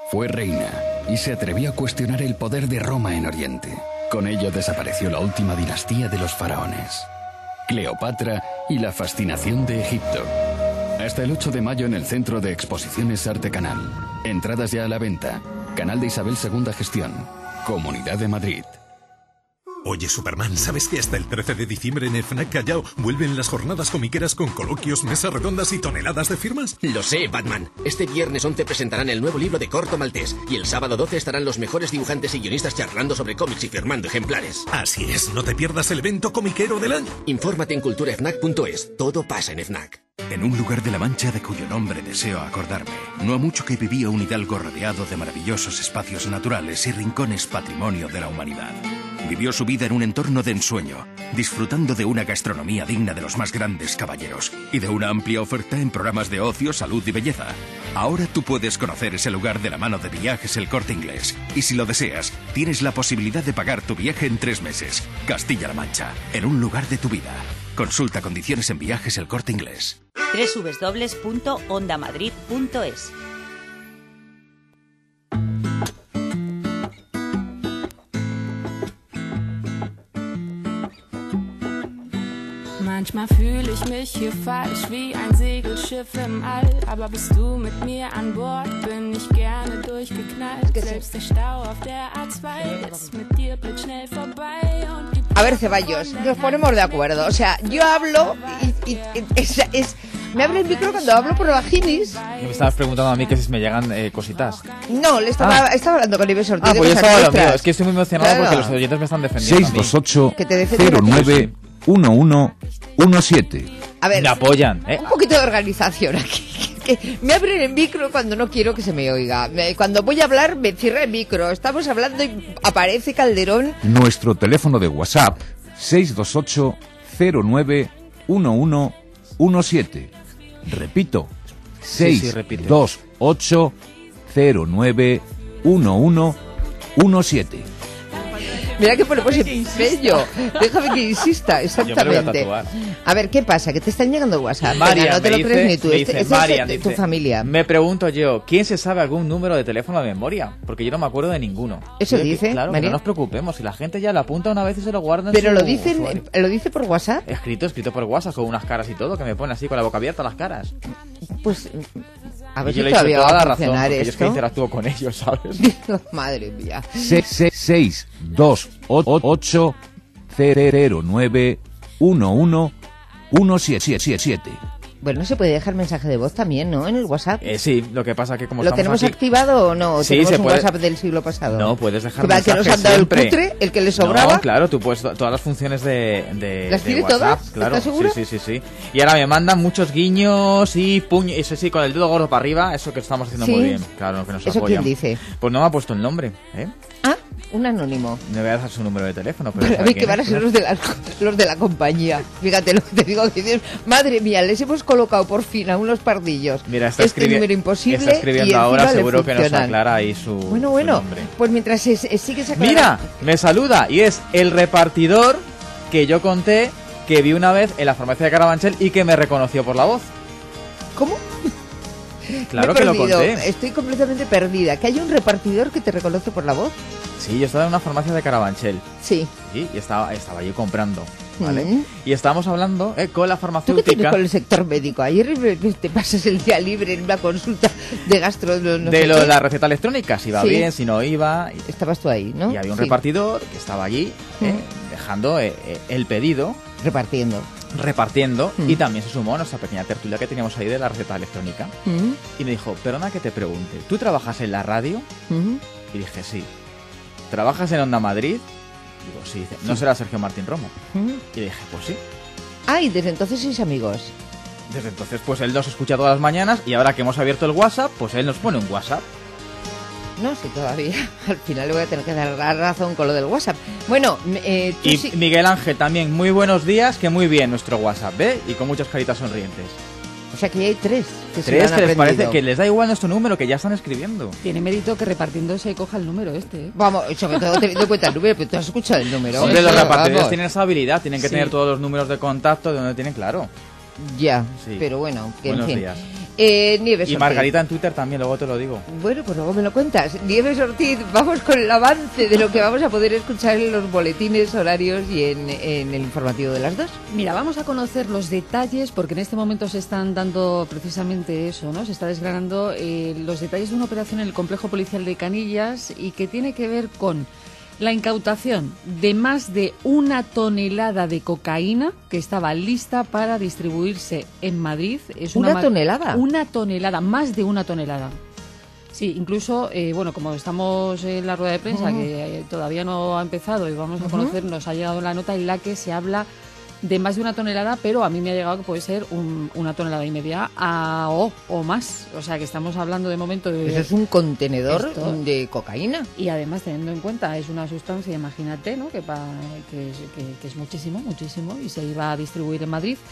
Fue reina y se atrevió a cuestionar el poder de Roma en Oriente. Con ello desapareció la última dinastía de los faraones, Cleopatra y la fascinación de Egipto. Hasta el ocho de mayo en el Centro de Exposiciones Arte Canal. Entradas ya a la venta. Canal de Isabel segunda Gestión. Comunidad de Madrid. Oye, Superman, ¿sabes que hasta el trece de diciembre en el FNAC Callao vuelven las jornadas comiqueras con coloquios, mesas redondas y toneladas de firmas? Lo sé, Batman. Este viernes once presentarán el nuevo libro de Corto Maltés y el sábado doce estarán los mejores dibujantes y guionistas charlando sobre cómics y firmando ejemplares. Así es, no te pierdas el evento comiquero del año. Infórmate en cultura fnac punto es. Todo pasa en FNAC. En un lugar de la Mancha de cuyo nombre deseo acordarme, no ha mucho que vivía un hidalgo rodeado de maravillosos espacios naturales y rincones patrimonio de la humanidad. Vivió su vida en un entorno de ensueño, disfrutando de una gastronomía digna de los más grandes caballeros y de una amplia oferta en programas de ocio, salud y belleza. Ahora tú puedes conocer ese lugar de la mano de Viajes El Corte Inglés. Y si lo deseas, tienes la posibilidad de pagar tu viaje en tres meses. Castilla-La Mancha, en un lugar de tu vida. Consulta condiciones en Viajes El Corte Inglés. doble u doble u doble u punto onda madrid punto es. Manchmal fühle ich mich hier falsch wie ein Segelschiff im All, aber bist du mit mir an Bord, bin ich gerne durchgeknallt. Selbst der Stau auf der A zwei ist mit dir blitzschnell vorbei und die... A ver, Ceballos, nos ponemos de acuerdo. O sea, yo hablo y, y, y es, es, me abre el micro cuando hablo por vaginis. Me estabas preguntando a mí que si me llegan eh, cositas. No, le estaba, ah. estaba hablando con Ives Ortiz. Ah, pues yo estaba lo mío. Es que estoy muy emocionado, claro, porque los oyentes me están defendiendo. seis dos ocho cero nueve uno uno uno siete. A ver, me apoyan, ¿eh? Un poquito de organización aquí. Que me abren el micro cuando no quiero que se me oiga. Cuando voy a hablar me cierra el micro. Estamos hablando y aparece Calderón. Nuestro teléfono de WhatsApp seis dos ocho cero nueve uno uno uno siete. Repito, seis dos ocho cero nueve uno uno uno siete. Mira que ponemos empeño. Déjame que insista, exactamente. A, a ver, ¿qué pasa? Que te están llegando WhatsApp. María, Venga, no te lo dice, crees ni tú. Este, dice, este María, es de dice, tu familia. Me pregunto yo, ¿quién se sabe algún número de teléfono de memoria? Porque yo no me acuerdo de ninguno. Eso yo, dice, claro, María. No nos preocupemos, si la gente ya lo apunta una vez y se lo guarda en Pero su lo dicen, usuario. ¿lo dice por WhatsApp? Escrito, escrito por WhatsApp, con unas caras y todo, que me pone así con la boca abierta las caras. Pues... A ver y yo si le todavía toda va a la razón, funcionar porque esto. yo es que interactúo con ellos, ¿sabes? Madre mía. seis dos ocho cero nueve uno uno uno siete. Bueno, se puede dejar mensaje de voz también, ¿no? En el WhatsApp. Eh, sí, lo que pasa que como ¿Lo estamos tenemos aquí... activado o no? Sí, ¿Tenemos se un puede... WhatsApp del siglo pasado? No, puedes dejar ¿Que, mensajes que nos han dado siempre. el cutre, el que le sobraba? No, claro, tú puedes todas las funciones de, de ¿Las de tiene WhatsApp, todas? claro. ¿Estás seguro? Sí, sí, sí, sí. Y ahora me mandan muchos guiños y puños, eso sí, con el dedo gordo para arriba, eso que estamos haciendo ¿Sí? muy bien. Claro, que nos ¿Eso apoyan. quién dice? Pues no me ha puesto el nombre, ¿eh? Ah, un anónimo. Me voy a dejar su número de teléfono, pero Para mí que van a ser los de, la, los de la compañía. Fíjate lo que te digo, que dices, madre mía, les hemos colocado por fin a unos pardillos. Mira, está, este escribi número imposible está escribiendo y ahora, le seguro que nos funcionan. aclara ahí su, Bueno, bueno, su nombre. pues mientras se, se sigue sacando... Mira, me saluda y es el repartidor que yo conté que vi una vez en la farmacia de Carabanchel y que me reconoció por la voz. ¿Cómo? Claro Me he que lo perdido, conté. Estoy completamente perdida. ¿Que hay un repartidor que te reconoce por la voz? Sí, yo estaba en una farmacia de Carabanchel. Sí. Sí, y estaba, estaba allí comprando, ¿vale? Mm. Y estábamos hablando eh, con la ¿Tú qué farmacéutica. tienes con el sector médico? Ayer te pasas el día libre en una consulta de gastro... No, no de sé lo qué. de la receta electrónica, si iba Sí. bien, si no iba. Y, Estabas tú ahí, ¿no? y había un Sí. repartidor que estaba allí eh, Mm. dejando eh, eh, el pedido. Repartiendo. Repartiendo. Mm. Y también se sumó a nuestra pequeña tertulia que teníamos ahí de la receta electrónica. Mm. Y me dijo, perdona que te pregunte, ¿tú trabajas en la radio? Mm. Y dije, sí. ¿Trabajas en Onda Madrid? Digo, sí. Dice, ¿no será Sergio Martín Romo? Mm. Y dije, pues sí. Ah, y desde entonces sois amigos. Desde entonces, pues él nos escucha todas las mañanas y ahora que hemos abierto el WhatsApp, pues él nos pone un WhatsApp. No, sí, todavía. Al final le voy a tener que dar la razón con lo del WhatsApp. Bueno, eh, tú Y sí... Miguel Ángel también, muy buenos días, que muy bien nuestro WhatsApp, ¿ve? Y con muchas caritas sonrientes. O sea que ya hay tres que se lo Tres han que les aprendido. parece que les da igual nuestro número, que ya están escribiendo. Tiene mérito que repartiendo se coja el número este, ¿eh? Vamos, sobre todo teniendo en cuenta el número, pero tú has escuchado el número. Hombre, Eso, los repartidores vamos. tienen esa habilidad, tienen que Sí. tener todos los números de contacto de donde tienen claro. Ya, Sí. pero bueno, que en Buenos fin. días. Eh, Nieves Y Ortiz. Margarita en Twitter también, luego te lo digo. Bueno, pues luego me lo cuentas. Nieves Ortiz, vamos con el avance de lo que vamos a poder escuchar en los boletines horarios y en, en el informativo de las dos. Mira, vamos a conocer los detalles, porque en este momento se están dando precisamente eso, ¿no? Se está desgranando eh, los detalles de una operación en el complejo policial de Canillas y que tiene que ver con la incautación de más de una tonelada de cocaína que estaba lista para distribuirse en Madrid. Es ¿Una ma- tonelada? Una tonelada, más de una tonelada. Sí, incluso, eh, bueno, como estamos en la rueda de prensa, Ujú. que eh, todavía no ha empezado y vamos a Ujú. conocer, nos ha llegado la nota en la que se habla de más de una tonelada, pero a mí me ha llegado que puede ser un- una tonelada y media a, o, o más. O sea, que estamos hablando de momento de... Eso es un contenedor Esto. de cocaína. Y además, teniendo en cuenta, es una sustancia, imagínate, ¿no? Que, pa- que, es, que- que es muchísimo, muchísimo, y se iba a distribuir en Madrid.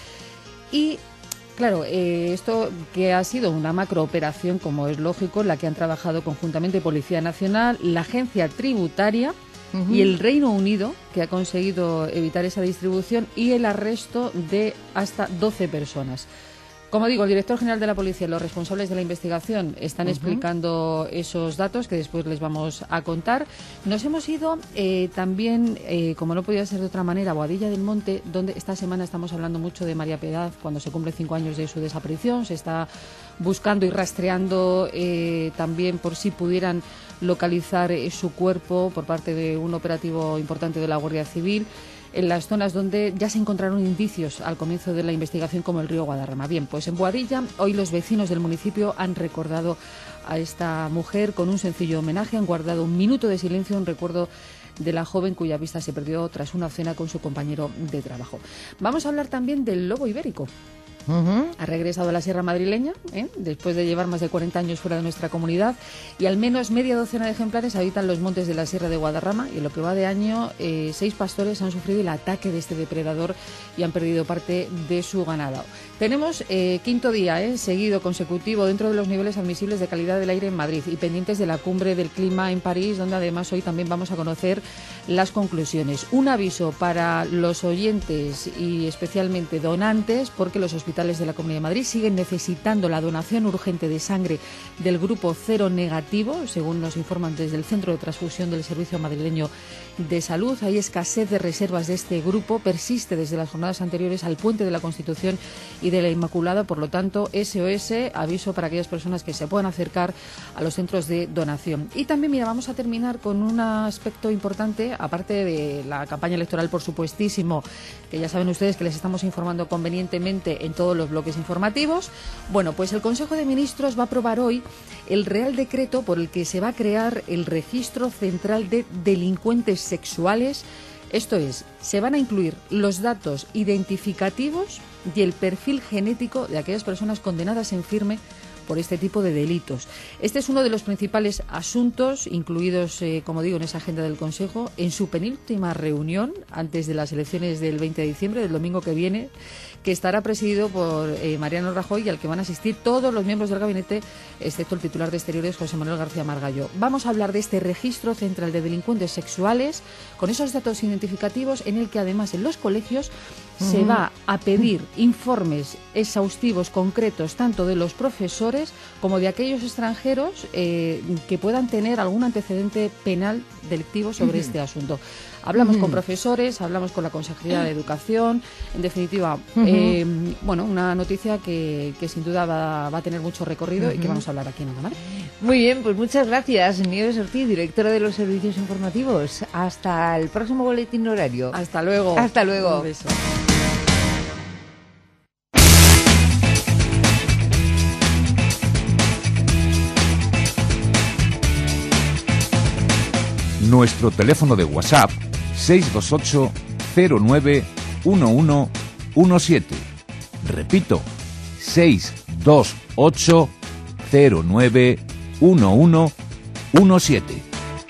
Y, claro, eh, esto que ha sido una macrooperación, como es lógico, en la que han trabajado conjuntamente Policía Nacional, la Agencia Tributaria Ujú. y el Reino Unido, que ha conseguido evitar esa distribución, y el arresto de hasta doce personas. Como digo, el director general de la policía y los responsables de la investigación están Ujú. explicando esos datos que después les vamos a contar. Nos hemos ido eh, también, eh, como no podía ser de otra manera, a Boadilla del Monte, donde esta semana estamos hablando mucho de María Piedad, cuando se cumplen cinco años de su desaparición. Se está buscando y rastreando eh, también por si pudieran localizar eh, su cuerpo por parte de un operativo importante de la Guardia Civil, en las zonas donde ya se encontraron indicios al comienzo de la investigación, como el río Guadarrama. Bien, pues en Boadilla hoy los vecinos del municipio han recordado a esta mujer con un sencillo homenaje, han guardado un minuto de silencio en recuerdo de la joven cuya vista se perdió tras una cena con su compañero de trabajo. Vamos a hablar también del lobo ibérico. Ujú. Ha regresado a la Sierra Madrileña, ¿eh? después de llevar más de cuarenta años fuera de nuestra comunidad, y al menos media docena de ejemplares habitan los montes de la Sierra de Guadarrama, y en lo que va de año, eh, seis pastores han sufrido el ataque de este depredador y han perdido parte de su ganado. Tenemos eh, quinto día eh, seguido consecutivo dentro de los niveles admisibles de calidad del aire en Madrid y pendientes de la cumbre del clima en París, donde además hoy también vamos a conocer las conclusiones. Un aviso para los oyentes y especialmente donantes, porque los hospitales de la Comunidad de Madrid siguen necesitando la donación urgente de sangre del grupo cero negativo, según nos informan desde el Centro de Transfusión del Servicio Madrileño de Salud. Hay escasez de reservas de este grupo, persiste desde las jornadas anteriores al Puente de la Constitución y de la Inmaculada, por lo tanto, S O S, aviso para aquellas personas que se puedan acercar a los centros de donación. Y también, mira, vamos a terminar con un aspecto importante, aparte de la campaña electoral, por supuestísimo, que ya saben ustedes que les estamos informando convenientemente en todos los bloques informativos. Bueno, pues el Consejo de Ministros va a aprobar hoy el Real Decreto por el que se va a crear el Registro Central de Delincuentes Sexuales. Esto es, se van a incluir los datos identificativos y el perfil genético de aquellas personas condenadas en firme por este tipo de delitos. Este es uno de los principales asuntos incluidos, eh, como digo, en esa agenda del Consejo, en su penúltima reunión antes de las elecciones del veinte de diciembre, del domingo que viene, que estará presidido por eh, Mariano Rajoy y al que van a asistir todos los miembros del gabinete, excepto el titular de Exteriores, José Manuel García Margallo. Vamos a hablar de este registro central de delincuentes sexuales, con esos datos identificativos, en el que además en los colegios se va a pedir informes exhaustivos, concretos, tanto de los profesores como de aquellos extranjeros eh, que puedan tener algún antecedente penal delictivo sobre Ujú. este asunto. Hablamos Ujú. con profesores, hablamos con la Consejería de Educación, en definitiva, Ujú. eh, bueno, una noticia que, que sin duda va, va a tener mucho recorrido y que Ujú. vamos a hablar aquí en Onda Madrid. Muy bien, pues muchas gracias, Nieves Ortiz, directora de los servicios informativos. Hasta el próximo boletín horario. Hasta luego. Hasta luego. Un beso. Nuestro teléfono de WhatsApp seis dos ocho cero nueve uno uno uno siete. Repito, seis dos ocho cero nueve uno uno uno siete.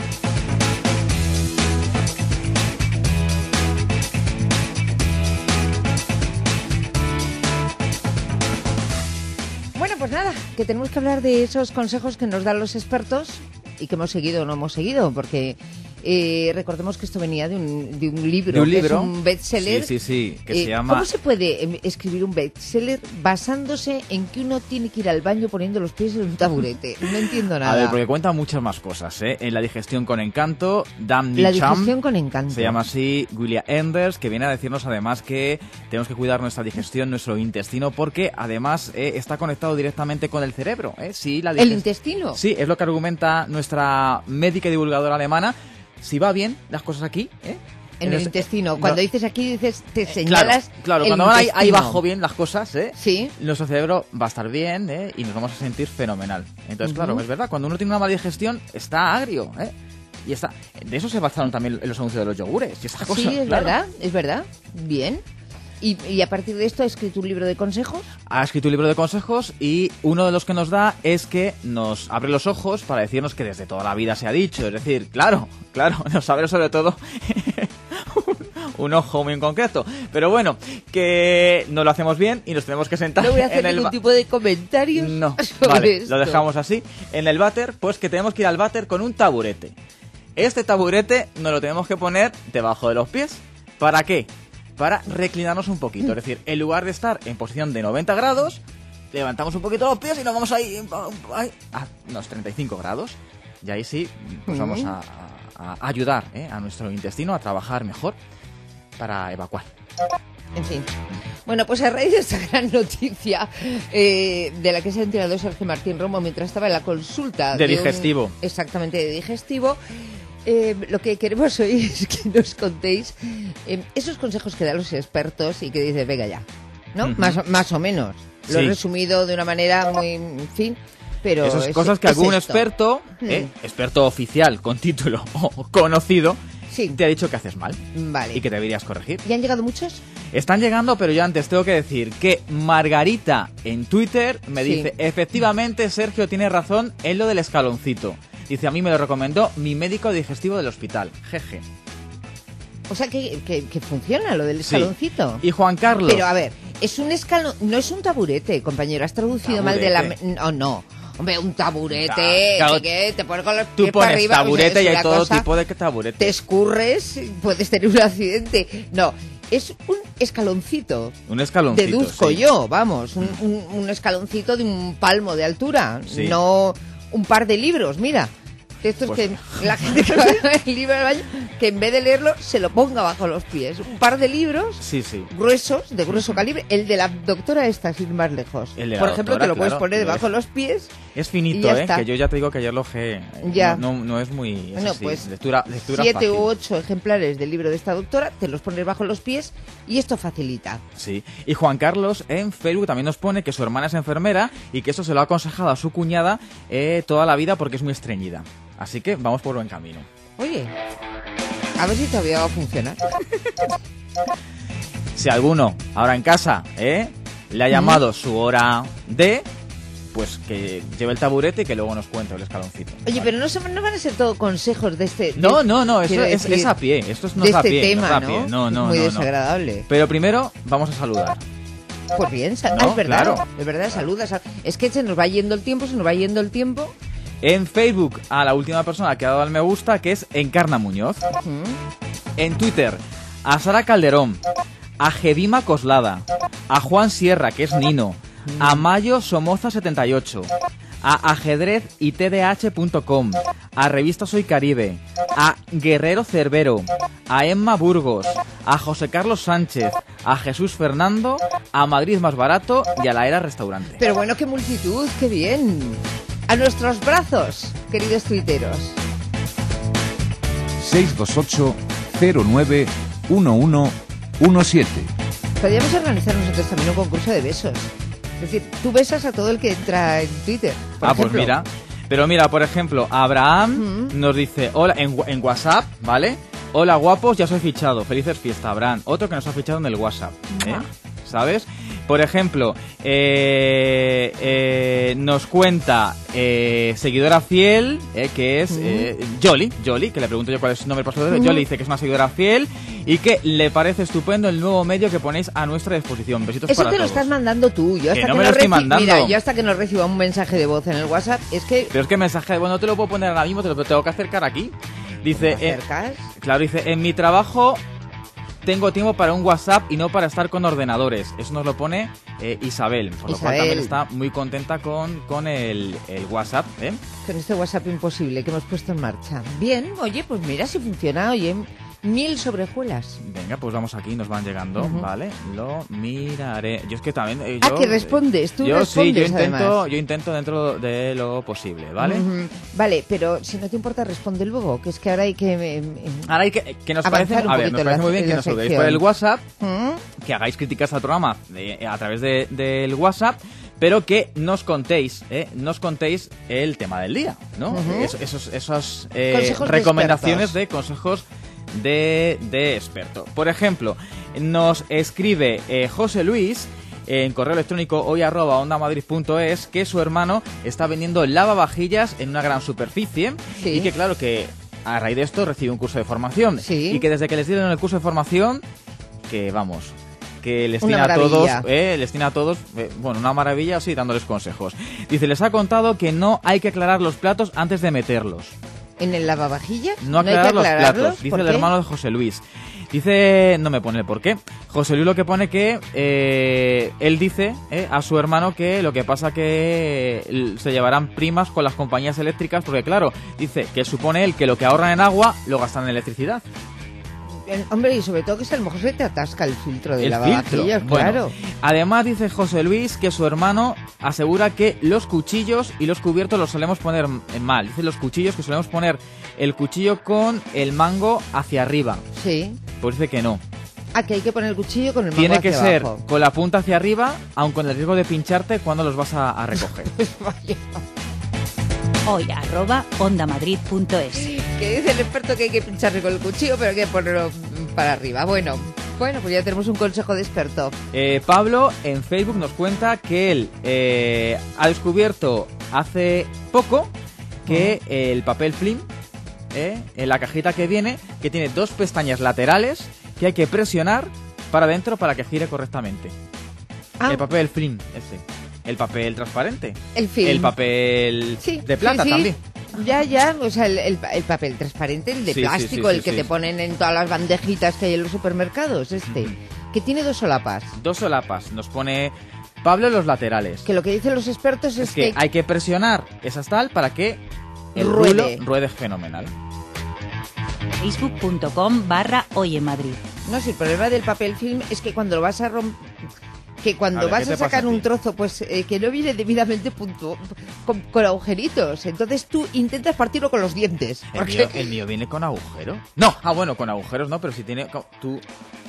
Bueno, pues nada, que tenemos que hablar de esos consejos que nos dan los expertos y que hemos seguido o no hemos seguido, porque Eh, recordemos que esto venía de un, de un libro, de un que libro, es un bestseller. Sí, sí, sí, que eh, se llama... ¿Cómo se puede eh, escribir un bestseller basándose en que uno tiene que ir al baño poniendo los pies en un taburete? No entiendo nada. A ver, porque cuenta muchas más cosas, ¿eh? En La digestión con encanto, Dan La Nicham, digestión con encanto. se llama así, Julia Enders, que viene a decirnos además que tenemos que cuidar nuestra digestión, nuestro intestino, porque además eh, está conectado directamente con el cerebro, ¿eh? Sí, la digest... ¿El intestino? Sí, es lo que argumenta nuestra médica y divulgadora alemana. Si va bien las cosas aquí, ¿eh? En el, el intestino. Cuando no. dices aquí, dices, te Claro, señalas. claro el cuando van ahí, ahí intestino. bajo bien las cosas, ¿eh? Sí. Nuestro cerebro va a estar bien, ¿eh? Y nos vamos a sentir fenomenal. Entonces, uh-huh. claro, es verdad, cuando uno tiene una mala digestión, está agrio, ¿eh? Y está. De eso se basaron también los anuncios de los yogures y esas cosas. Sí, es claro. verdad, es verdad. Bien. ¿Y, ¿Y a partir de esto ha escrito un libro de consejos? Ha escrito un libro de consejos y uno de los que nos da es que nos abre los ojos para decirnos que desde toda la vida se ha dicho. Es decir, claro, claro, nos abre sobre todo un ojo muy en concreto. Pero bueno, que no lo hacemos bien y nos tenemos que sentar no voy a hacer en el ningún ba- tipo de comentarios. No, sobre vale, esto. Lo dejamos así. En el váter, pues que tenemos que ir al váter con un taburete. Este taburete nos lo tenemos que poner debajo de los pies. ¿Para qué? Para reclinarnos un poquito. Es decir, en lugar de estar en posición de noventa grados, levantamos un poquito los pies y nos vamos ahí, ahí a unos treinta y cinco grados. Y ahí sí, pues vamos a, a, a ayudar ¿eh? a nuestro intestino a trabajar mejor para evacuar. En fin. Bueno, pues a raíz de esta gran noticia eh, de la que se ha enterado Sergio Martín Romo mientras estaba en la consulta... De, de digestivo. Un, exactamente, de digestivo... Eh, lo que queremos hoy es que nos contéis eh, esos consejos que dan los expertos y que dices, venga ya, ¿no? Uh-huh. Más, más o menos. Lo sí. he resumido de una manera muy, en fin, pero... Esas es, cosas que es algún esto. experto, eh, mm. experto oficial con título o conocido, sí. te ha dicho que haces mal. Vale. Y que deberías corregir. ¿Y han llegado muchos? Están llegando, pero yo antes tengo que decir que Margarita en Twitter me sí. dice, efectivamente Sergio tiene razón en lo del escaloncito. Dice, a mí me lo recomendó mi médico digestivo del hospital. Jeje. O sea, que, que, que funciona lo del escaloncito. Sí. Y Juan Carlos... Pero a ver, es un escalón... No es un taburete, compañero. Has traducido taburete. mal de la... Oh, no. Hombre, un taburete, claro, que, que te pones con los pies para arriba. Tú pones taburete o sea, y hay todo cosa, tipo de taburete. Te escurres, puedes tener un accidente. No, es un escaloncito. Un escaloncito, deduzco sí. yo, vamos. Un, un, un escaloncito de un palmo de altura. Sí. No un par de libros, mira. Esto es pues... que la gente que va el libro al baño, que en vez de leerlo, se lo ponga bajo los pies. Un par de libros sí, sí. gruesos, de grueso calibre. El de la doctora esta, sin más lejos. El de la Por ejemplo, doctora, te lo claro, puedes poner debajo de los pies. Es finito, ¿eh? Está. Que yo ya te digo que ayer lo ge... Ya. No, no, no es muy... Es bueno, así, pues lectura, lectura siete fácil. u ocho ejemplares del libro de esta doctora, te los pones bajo los pies y esto facilita. Sí. Y Juan Carlos en Facebook también nos pone que su hermana es enfermera y que eso se lo ha aconsejado a su cuñada eh, toda la vida porque es muy estreñida. Así que vamos por buen camino. Oye, a ver si todavía va a funcionar. Si alguno ahora en casa ¿eh? le ha llamado mm. su hora de... pues que lleve el taburete y que luego nos cuente el escaloncito. Oye, ¿vale? pero no, son, no van a ser todo consejos de este... De, no, no, no, eso es, es a pie. Esto no de es a este pie. tema, no, es a pie. no, no, muy no, desagradable. No. Pero primero vamos a saludar. Pues bien, sal- ¿No? ah, es verdad, Claro. es verdad, saluda, sal- es que se nos va yendo el tiempo, se nos va yendo el tiempo. En Facebook a la última persona que ha dado al me gusta, que es Encarna Muñoz. Mm. En Twitter a Sara Calderón, a Gedima Coslada, a Juan Sierra, que es Nino, mm. a Mayo Somoza setenta y ocho, a ajedrez y t d h punto com, a Revista Soy Caribe, a Guerrero Cerbero, a Emma Burgos, a José Carlos Sánchez, a Jesús Fernando, a Madrid Más Barato y a La Era Restaurante. Pero bueno, qué multitud, qué bien. A nuestros brazos, queridos tuiteros. seis dos ocho cero nueve uno uno uno siete. Podríamos organizar nosotros también un concurso de besos. Es decir, tú besas a todo el que entra en Twitter. Por ah, ejemplo. pues mira. Pero mira, por ejemplo, Abraham Mm. nos dice, hola, en, en WhatsApp, ¿vale? Hola, guapos, ya soy fichado. Felices fiesta, Abraham. Otro que nos ha fichado en el WhatsApp, ¿eh? Ah. ¿Sabes? Por ejemplo, eh, eh, nos cuenta eh, seguidora fiel, eh, que es eh, Jolly, Jolly, que le pregunto yo cuál es su nombre pasado. Mm. Jolly dice que es una seguidora fiel y que le parece estupendo el nuevo medio que ponéis a nuestra disposición. Besitos Eso para te lo todos. estás mandando tú. Yo hasta Que no que me lo no estoy reci- mandando. Mira, yo hasta que no reciba un mensaje de voz en el WhatsApp, es que... Pero es que mensaje, bueno, no te lo puedo poner ahora mismo, te lo tengo que acercar aquí. Dice, eh, claro, dice, en mi trabajo tengo tiempo para un WhatsApp y no para estar con ordenadores. Eso nos lo pone eh, Isabel, por lo Isabel. cual también está muy contenta con, con el, el WhatsApp, ¿eh? Con este WhatsApp imposible que hemos puesto en marcha. Bien, oye, pues mira si funciona, oye, mil sobrejuelas. Venga, pues vamos aquí, nos van llegando, Uh-huh. ¿vale? Lo miraré. Yo es que también... eh, Ah, yo, que respondes, tú yo respondes, sí, yo intento, además. yo intento dentro de lo posible, ¿vale? Uh-huh. Vale, pero si no te importa, responde luego, que es que ahora hay que... Eh, eh, Ahora hay que, que nos parece, avanzar un a ver, poquito nos parece la- muy bien en que la nos saludéis sección. por el WhatsApp, ¿Mm? que hagáis críticas al programa de- a través de, del WhatsApp, pero que nos contéis, ¿eh? Nos contéis el tema del día, ¿no? Ujú. Es- esos, esas eh, Consejos de recomendaciones expertos. de consejos de, de experto. Por ejemplo, nos escribe eh, José Luis en correo electrónico hoy arroba ondamadrid punto es que su hermano está vendiendo lavavajillas en una gran superficie Sí. y que claro que a raíz de esto recibe un curso de formación Sí. y que desde que les dieron el curso de formación, que vamos, que les Una tiene a todos, maravilla. eh, les tiene a todos, eh, bueno, una maravilla, sí, dándoles consejos. Dice, les ha contado que no hay que aclarar los platos antes de meterlos. ¿En el lavavajillas? No hay que aclarar los aclararlos? platos, dice ¿Por el qué? hermano de José Luis. Dice, no me pone el por qué. José Luis lo que pone que eh, él dice eh, a su hermano que lo que pasa que eh, se llevarán primas con las compañías eléctricas porque claro, dice que supone él que lo que ahorran en agua lo gastan en electricidad. Eh, Hombre, y sobre todo que si a lo mejor se te atasca el filtro de El lavavajillas, filtro. Bueno, claro. además dice José Luis que su hermano asegura que los cuchillos y los cubiertos los solemos poner en mal. Dice los cuchillos que solemos poner el cuchillo con el mango hacia arriba. Sí. Pues dice que no. Ah, que hay que poner el cuchillo con el mango Tiene que hacia ser abajo. con la punta hacia arriba, aun con el riesgo de pincharte cuando los vas a, a recoger. Hoy arroba ondamadrid punto es. Que dice el experto que hay que pincharse con el cuchillo, pero hay que ponerlo para arriba. Bueno, bueno, pues ya tenemos un consejo de experto. Eh, Pablo en Facebook nos cuenta que él eh, ha descubierto hace poco que el papel film, eh, en la cajita que viene, que tiene dos pestañas laterales que hay que presionar para adentro para que gire correctamente. Ah. El papel film, ese. El papel transparente. El film. El papel Sí, de plata sí, sí. también. Ya, ya, o sea, el, el- el papel transparente, el de Sí, sí, plástico, sí, sí, el que sí. te ponen en todas las bandejitas que hay en los supermercados, este, que tiene dos solapas. Dos solapas. Nos pone Pablo en los laterales. Que lo que dicen los expertos es, Es que hay que presionar esas tal para que el Ruede. rulo ruede fenomenal. facebook punto com barra hoy en Madrid. No, si el problema del papel film es que cuando lo vas a romper, que cuando A ver, vas ¿qué a te pasa sacar a ti? un trozo, pues eh, que no viene debidamente puntuado, con, con agujeritos. Entonces tú intentas partirlo con los dientes. El porque- mío, el mío viene con agujero. No, ah, bueno, con agujeros no, pero si tiene. co- Tú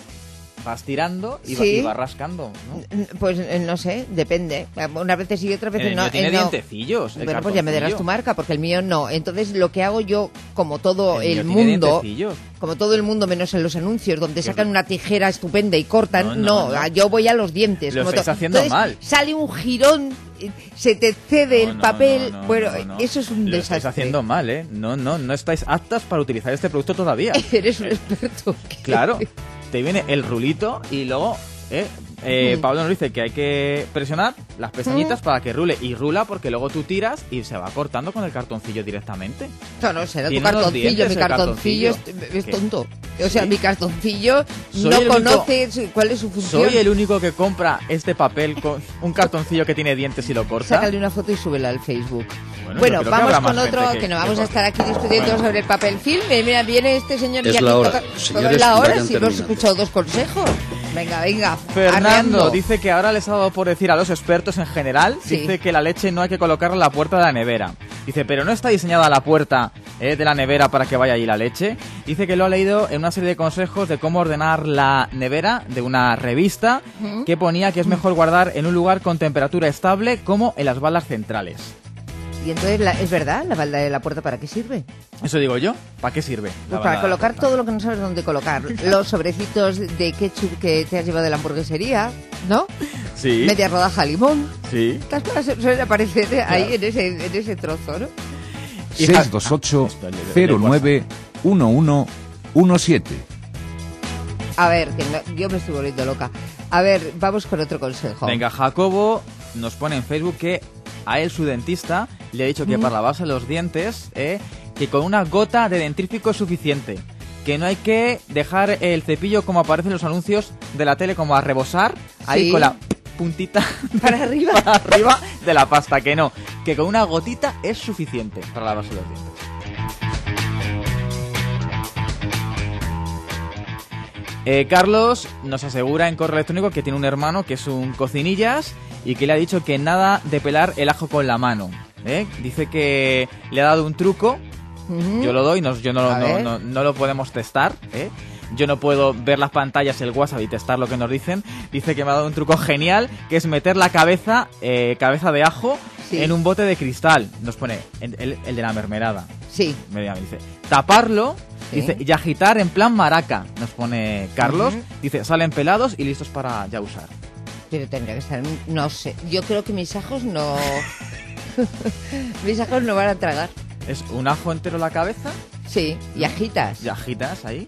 vas tirando y, va- Sí. y vas rascando, ¿no? Pues eh, no sé, depende. Unas veces sí y otras veces El no. mío tiene eh, no. dientecillos. el Bueno, pues ya me darás cartoncillo. tu marca, porque el mío no. Entonces lo que hago yo, como todo El el, mío tiene mundo, dientecillos. como todo el mundo menos en los anuncios, donde sacan una tijera estupenda y cortan, No, no, no, no. yo voy a los dientes. Lo como estáis to- haciendo Entonces, mal. Sale un jirón, eh, se te cede No, el no, papel. no, no, bueno, no, no. eso es un Lo desastre. estáis haciendo mal, ¿eh? No, no, no estáis aptas para utilizar este producto todavía. Eres un experto. Claro, te viene el rulito y luego, ¿eh? Eh, Mm. Pablo nos dice que hay que presionar las pestañitas Mm. para que rule. Y rula porque luego tú tiras y se va cortando con el cartoncillo directamente. No, no, será tu Tiene unos cartoncillo. dientes Mi el cartoncillo, cartoncillo. es, es ¿Qué? tonto. O sea, ¿Sí? mi cartoncillo Soy no el único- conoce su- cuál es su función. Soy el único que compra este papel con un cartoncillo que tiene dientes y lo corta. Sácale una foto y súbela al Facebook. Bueno, Bueno, yo creo que vamos habrá con más otro, gente que, que- no que vamos a corta. estar aquí discutiendo Bueno. sobre el papel film. Eh, Mira, viene este señor Es y aquí la hora. toca- todo Señores, es la hora, vayan si no has terminando. escuchado dos consejos. Venga, venga. Fernando arreando. dice que ahora les ha dado por decir a los expertos en general, Sí. dice que la leche no hay que colocarla en la puerta de la nevera. Dice, pero no está diseñada la puerta eh, de la nevera para que vaya allí la leche. Dice que lo ha leído en una serie de consejos de cómo ordenar la nevera de una revista Ujú. que ponía que es mejor guardar en un lugar con temperatura estable como en las baldas centrales. Y entonces, la- ¿es verdad? ¿La balda de la puerta para qué sirve? Eso digo yo, ¿para qué sirve? la Pues balda para de la colocar puerta? todo lo que no sabes dónde colocar. Los sobrecitos de ketchup que te has llevado de la hamburguesería, ¿no? Sí. Media rodaja de limón. Sí. Las cosas suelen aparecer Claro. ahí en ese, en ese trozo, ¿no? seis dos ocho cero nueve uno uno uno siete. A ver, que no- yo me estoy volviendo loca. A ver, vamos con otro consejo. Venga, Jacobo nos pone en Facebook que a él su dentista le ha dicho que Mm. para lavarse los dientes eh, que con una gota de dentrífico es suficiente. Que no hay que dejar el cepillo como aparece en los anuncios de la tele, como a rebosar, ahí Sí. con la puntita para arriba. para arriba de la pasta, que no, que con una gotita es suficiente para lavarse los dientes. Eh, Carlos nos asegura en correo electrónico que tiene un hermano que es un cocinillas y que le ha dicho que nada de pelar el ajo con la mano, ¿eh? Dice que le ha dado un truco. Ujú. Yo lo doy, no, yo no, A no, ver. no, no lo podemos testar, ¿eh? Yo no puedo ver las pantallas, el WhatsApp y testar lo que nos dicen. Dice que me ha dado un truco genial, que es meter la cabeza, eh, cabeza de ajo, Sí. en un bote de cristal. Nos pone el, el- el de la mermelada. Sí. Me dice, taparlo, Sí. dice, y agitar en plan maraca. Nos pone Carlos. Ujú. Dice, salen pelados y listos para ya usar. Pero tendría que estar, no sé, yo creo que mis ajos no... mis ajos no van a tragar. Es un ajo entero la cabeza. Sí, y agitas. Y agitas ahí.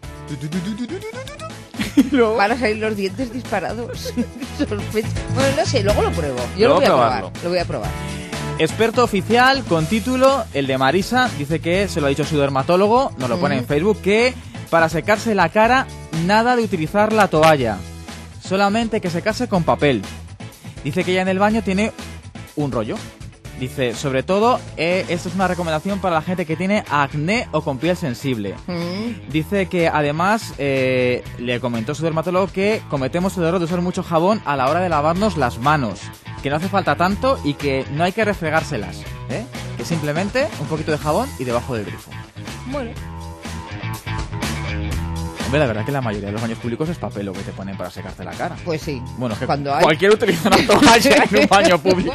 Van a salir los dientes disparados. Sospecho. Bueno, no sé, luego lo pruebo. Yo Luego lo voy a probarlo. probar. Lo voy a probar. Experto oficial con título, el de Marisa, dice que se lo ha dicho su dermatólogo, nos lo pone en Mm. Facebook, que para secarse la cara, nada de utilizar la toalla, solamente que secarse con papel. Dice que ella en el baño tiene un rollo. Dice, sobre todo, eh, esto es una recomendación para la gente que tiene acné o con piel sensible. Mm. Dice que además eh, le comentó su dermatólogo que cometemos el error de usar mucho jabón a la hora de lavarnos las manos, que no hace falta tanto y que no hay que refregárselas, ¿eh? Que simplemente un poquito de jabón y debajo del grifo. Bueno. Hombre, la verdad que la mayoría de los baños públicos es papel lo que te ponen para secarte la cara. Pues sí. Bueno, es que Cuando hay- cualquiera utiliza una toalla en un baño público.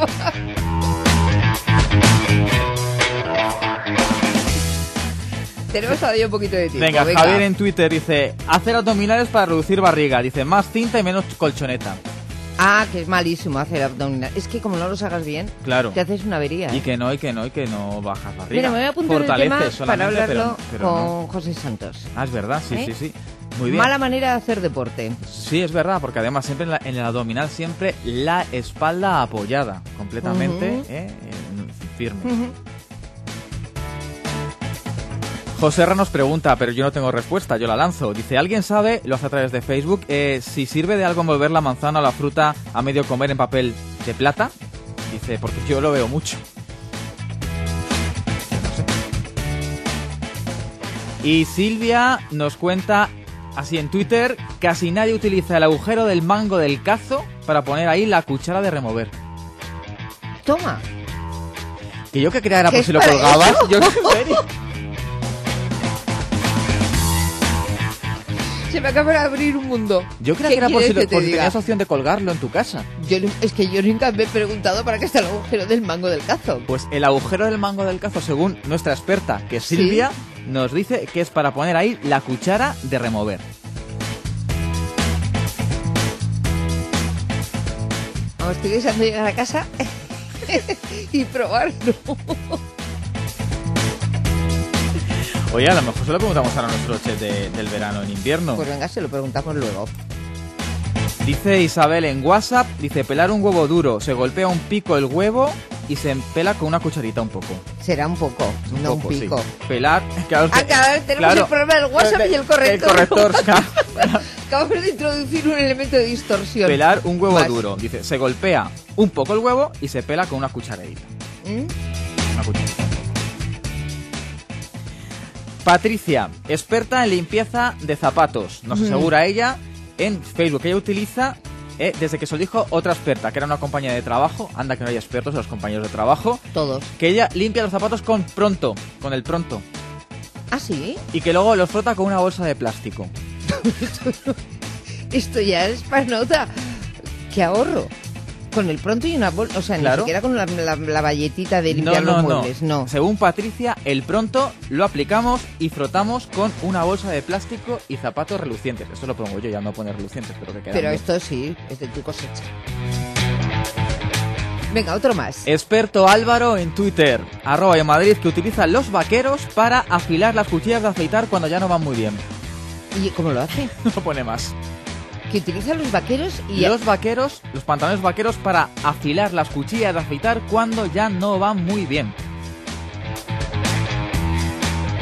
Tenemos todavía un poquito de tiempo. Venga, Javier en Twitter dice, hacer abdominales para reducir barriga. Dice, más cinta y menos colchoneta. Ah, que es malísimo hacer abdominal. Es que como no los hagas bien, Claro. te haces una avería. Y ¿eh? que no, y que no, y que no bajas barriga. Mira, me voy a apuntar el Fortaleces tema para solamente, hablarlo pero- pero con no. José Santos. Ah, es verdad, sí, ¿Eh? sí, sí. Muy bien. Mala manera de hacer deporte. Sí, es verdad, porque además siempre en, la- en el abdominal siempre la espalda apoyada, completamente Ujú. eh, en- firme. Ujú. José R. nos pregunta, pero yo no tengo respuesta, yo la lanzo. Dice, ¿alguien sabe, lo hace a través de Facebook, eh, si sirve de algo envolver la manzana o la fruta a medio comer en papel de plata? Dice, porque yo lo veo mucho. Y Silvia nos cuenta, así en Twitter, casi nadie utiliza el agujero del mango del cazo para poner ahí la cuchara de remover. Toma. Que yo que creía era ¿Qué por es si lo para colgabas. eso? Yo, ¿en serio? Se me acaba de abrir un mundo. Yo creía ¿Qué que era por si, quieres lo- que te por si diga? tenías opción de colgarlo en tu casa. Yo, nu- es que yo nunca me he preguntado para qué está el agujero del mango del cazo. Pues el agujero del mango del cazo, según nuestra experta, que es Silvia, nos dice que es para poner ahí la cuchara de remover. Vamos, estoy deseando llegar a casa y probarlo. Oye, a lo mejor se lo preguntamos ahora a nuestro chef de- del verano en invierno. Pues venga, se lo preguntamos luego. Dice Isabel en WhatsApp, dice, pelar un huevo duro, se golpea un pico el huevo y se pela con una cucharita un poco. Será un poco, Un no poco, un sí. pico. Pelar, claro, Ah, claro, tenemos claro. el problema del WhatsApp y el corrector. El corrector, claro. Acabamos de introducir un elemento de distorsión. Pelar un huevo Más. duro. Dice, se golpea un poco el huevo y se pela con una cucharita. ¿Mm? Una cucharita. Patricia, experta en limpieza de zapatos. Nos Ujú. asegura ella en Facebook. Ella utiliza, eh, desde que se lo dijo otra experta, que era una compañía de trabajo. Anda que no hay expertos en los compañeros de trabajo. Todos. Que ella limpia los zapatos con pronto, con el pronto. ¿Ah, sí? Y que luego los frota con una bolsa de plástico. Esto ya es para nota. ¡Qué ahorro! Con el pronto y una bolsa. O sea, Claro. ni siquiera con la, la, la valletita de limpiar no, los no, muebles, no. Según Patricia, el pronto lo aplicamos y frotamos con una bolsa de plástico y zapatos relucientes. Esto lo pongo yo, ya no pone relucientes, pero que queda Pero bien. esto sí, es de tu cosecha. Venga, otro más. Experto Álvaro en Twitter, arroba en Madrid, que utiliza los vaqueros para afilar las cuchillas de afeitar cuando ya no van muy bien. ¿Y cómo lo hace? No pone más. Que utilizan los vaqueros y... Los vaqueros, los pantalones vaqueros para afilar las cuchillas de afeitar cuando ya no van muy bien.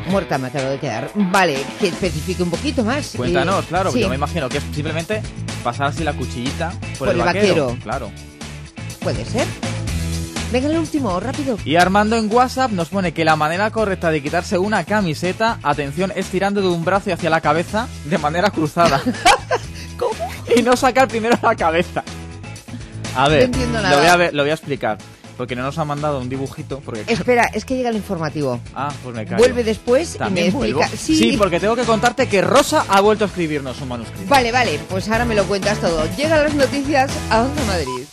muerta me acabo de quedar. Vale, que especifique un poquito más. Cuéntanos, eh, claro, sí. yo me imagino que es simplemente pasar así la cuchillita por, Por el, el vaquero. vaquero. Claro. Puede ser. Venga, el último, rápido. Y Armando en WhatsApp nos pone que la manera correcta de quitarse una camiseta, atención, es tirando de un brazo hacia la cabeza de manera cruzada. ¿Cómo? Y no sacar primero la cabeza. A ver, No entiendo nada. Lo, voy a ver lo voy a explicar. Porque no nos ha mandado un dibujito. Porque... Espera, es que llega el informativo. Ah, pues me callo. Vuelve después y me ¿También explica. vuelvo? Sí. Sí, porque tengo que contarte que Rosa ha vuelto a escribirnos un manuscrito. Vale, vale, pues ahora me lo cuentas todo. Llegan las noticias a Onda Madrid.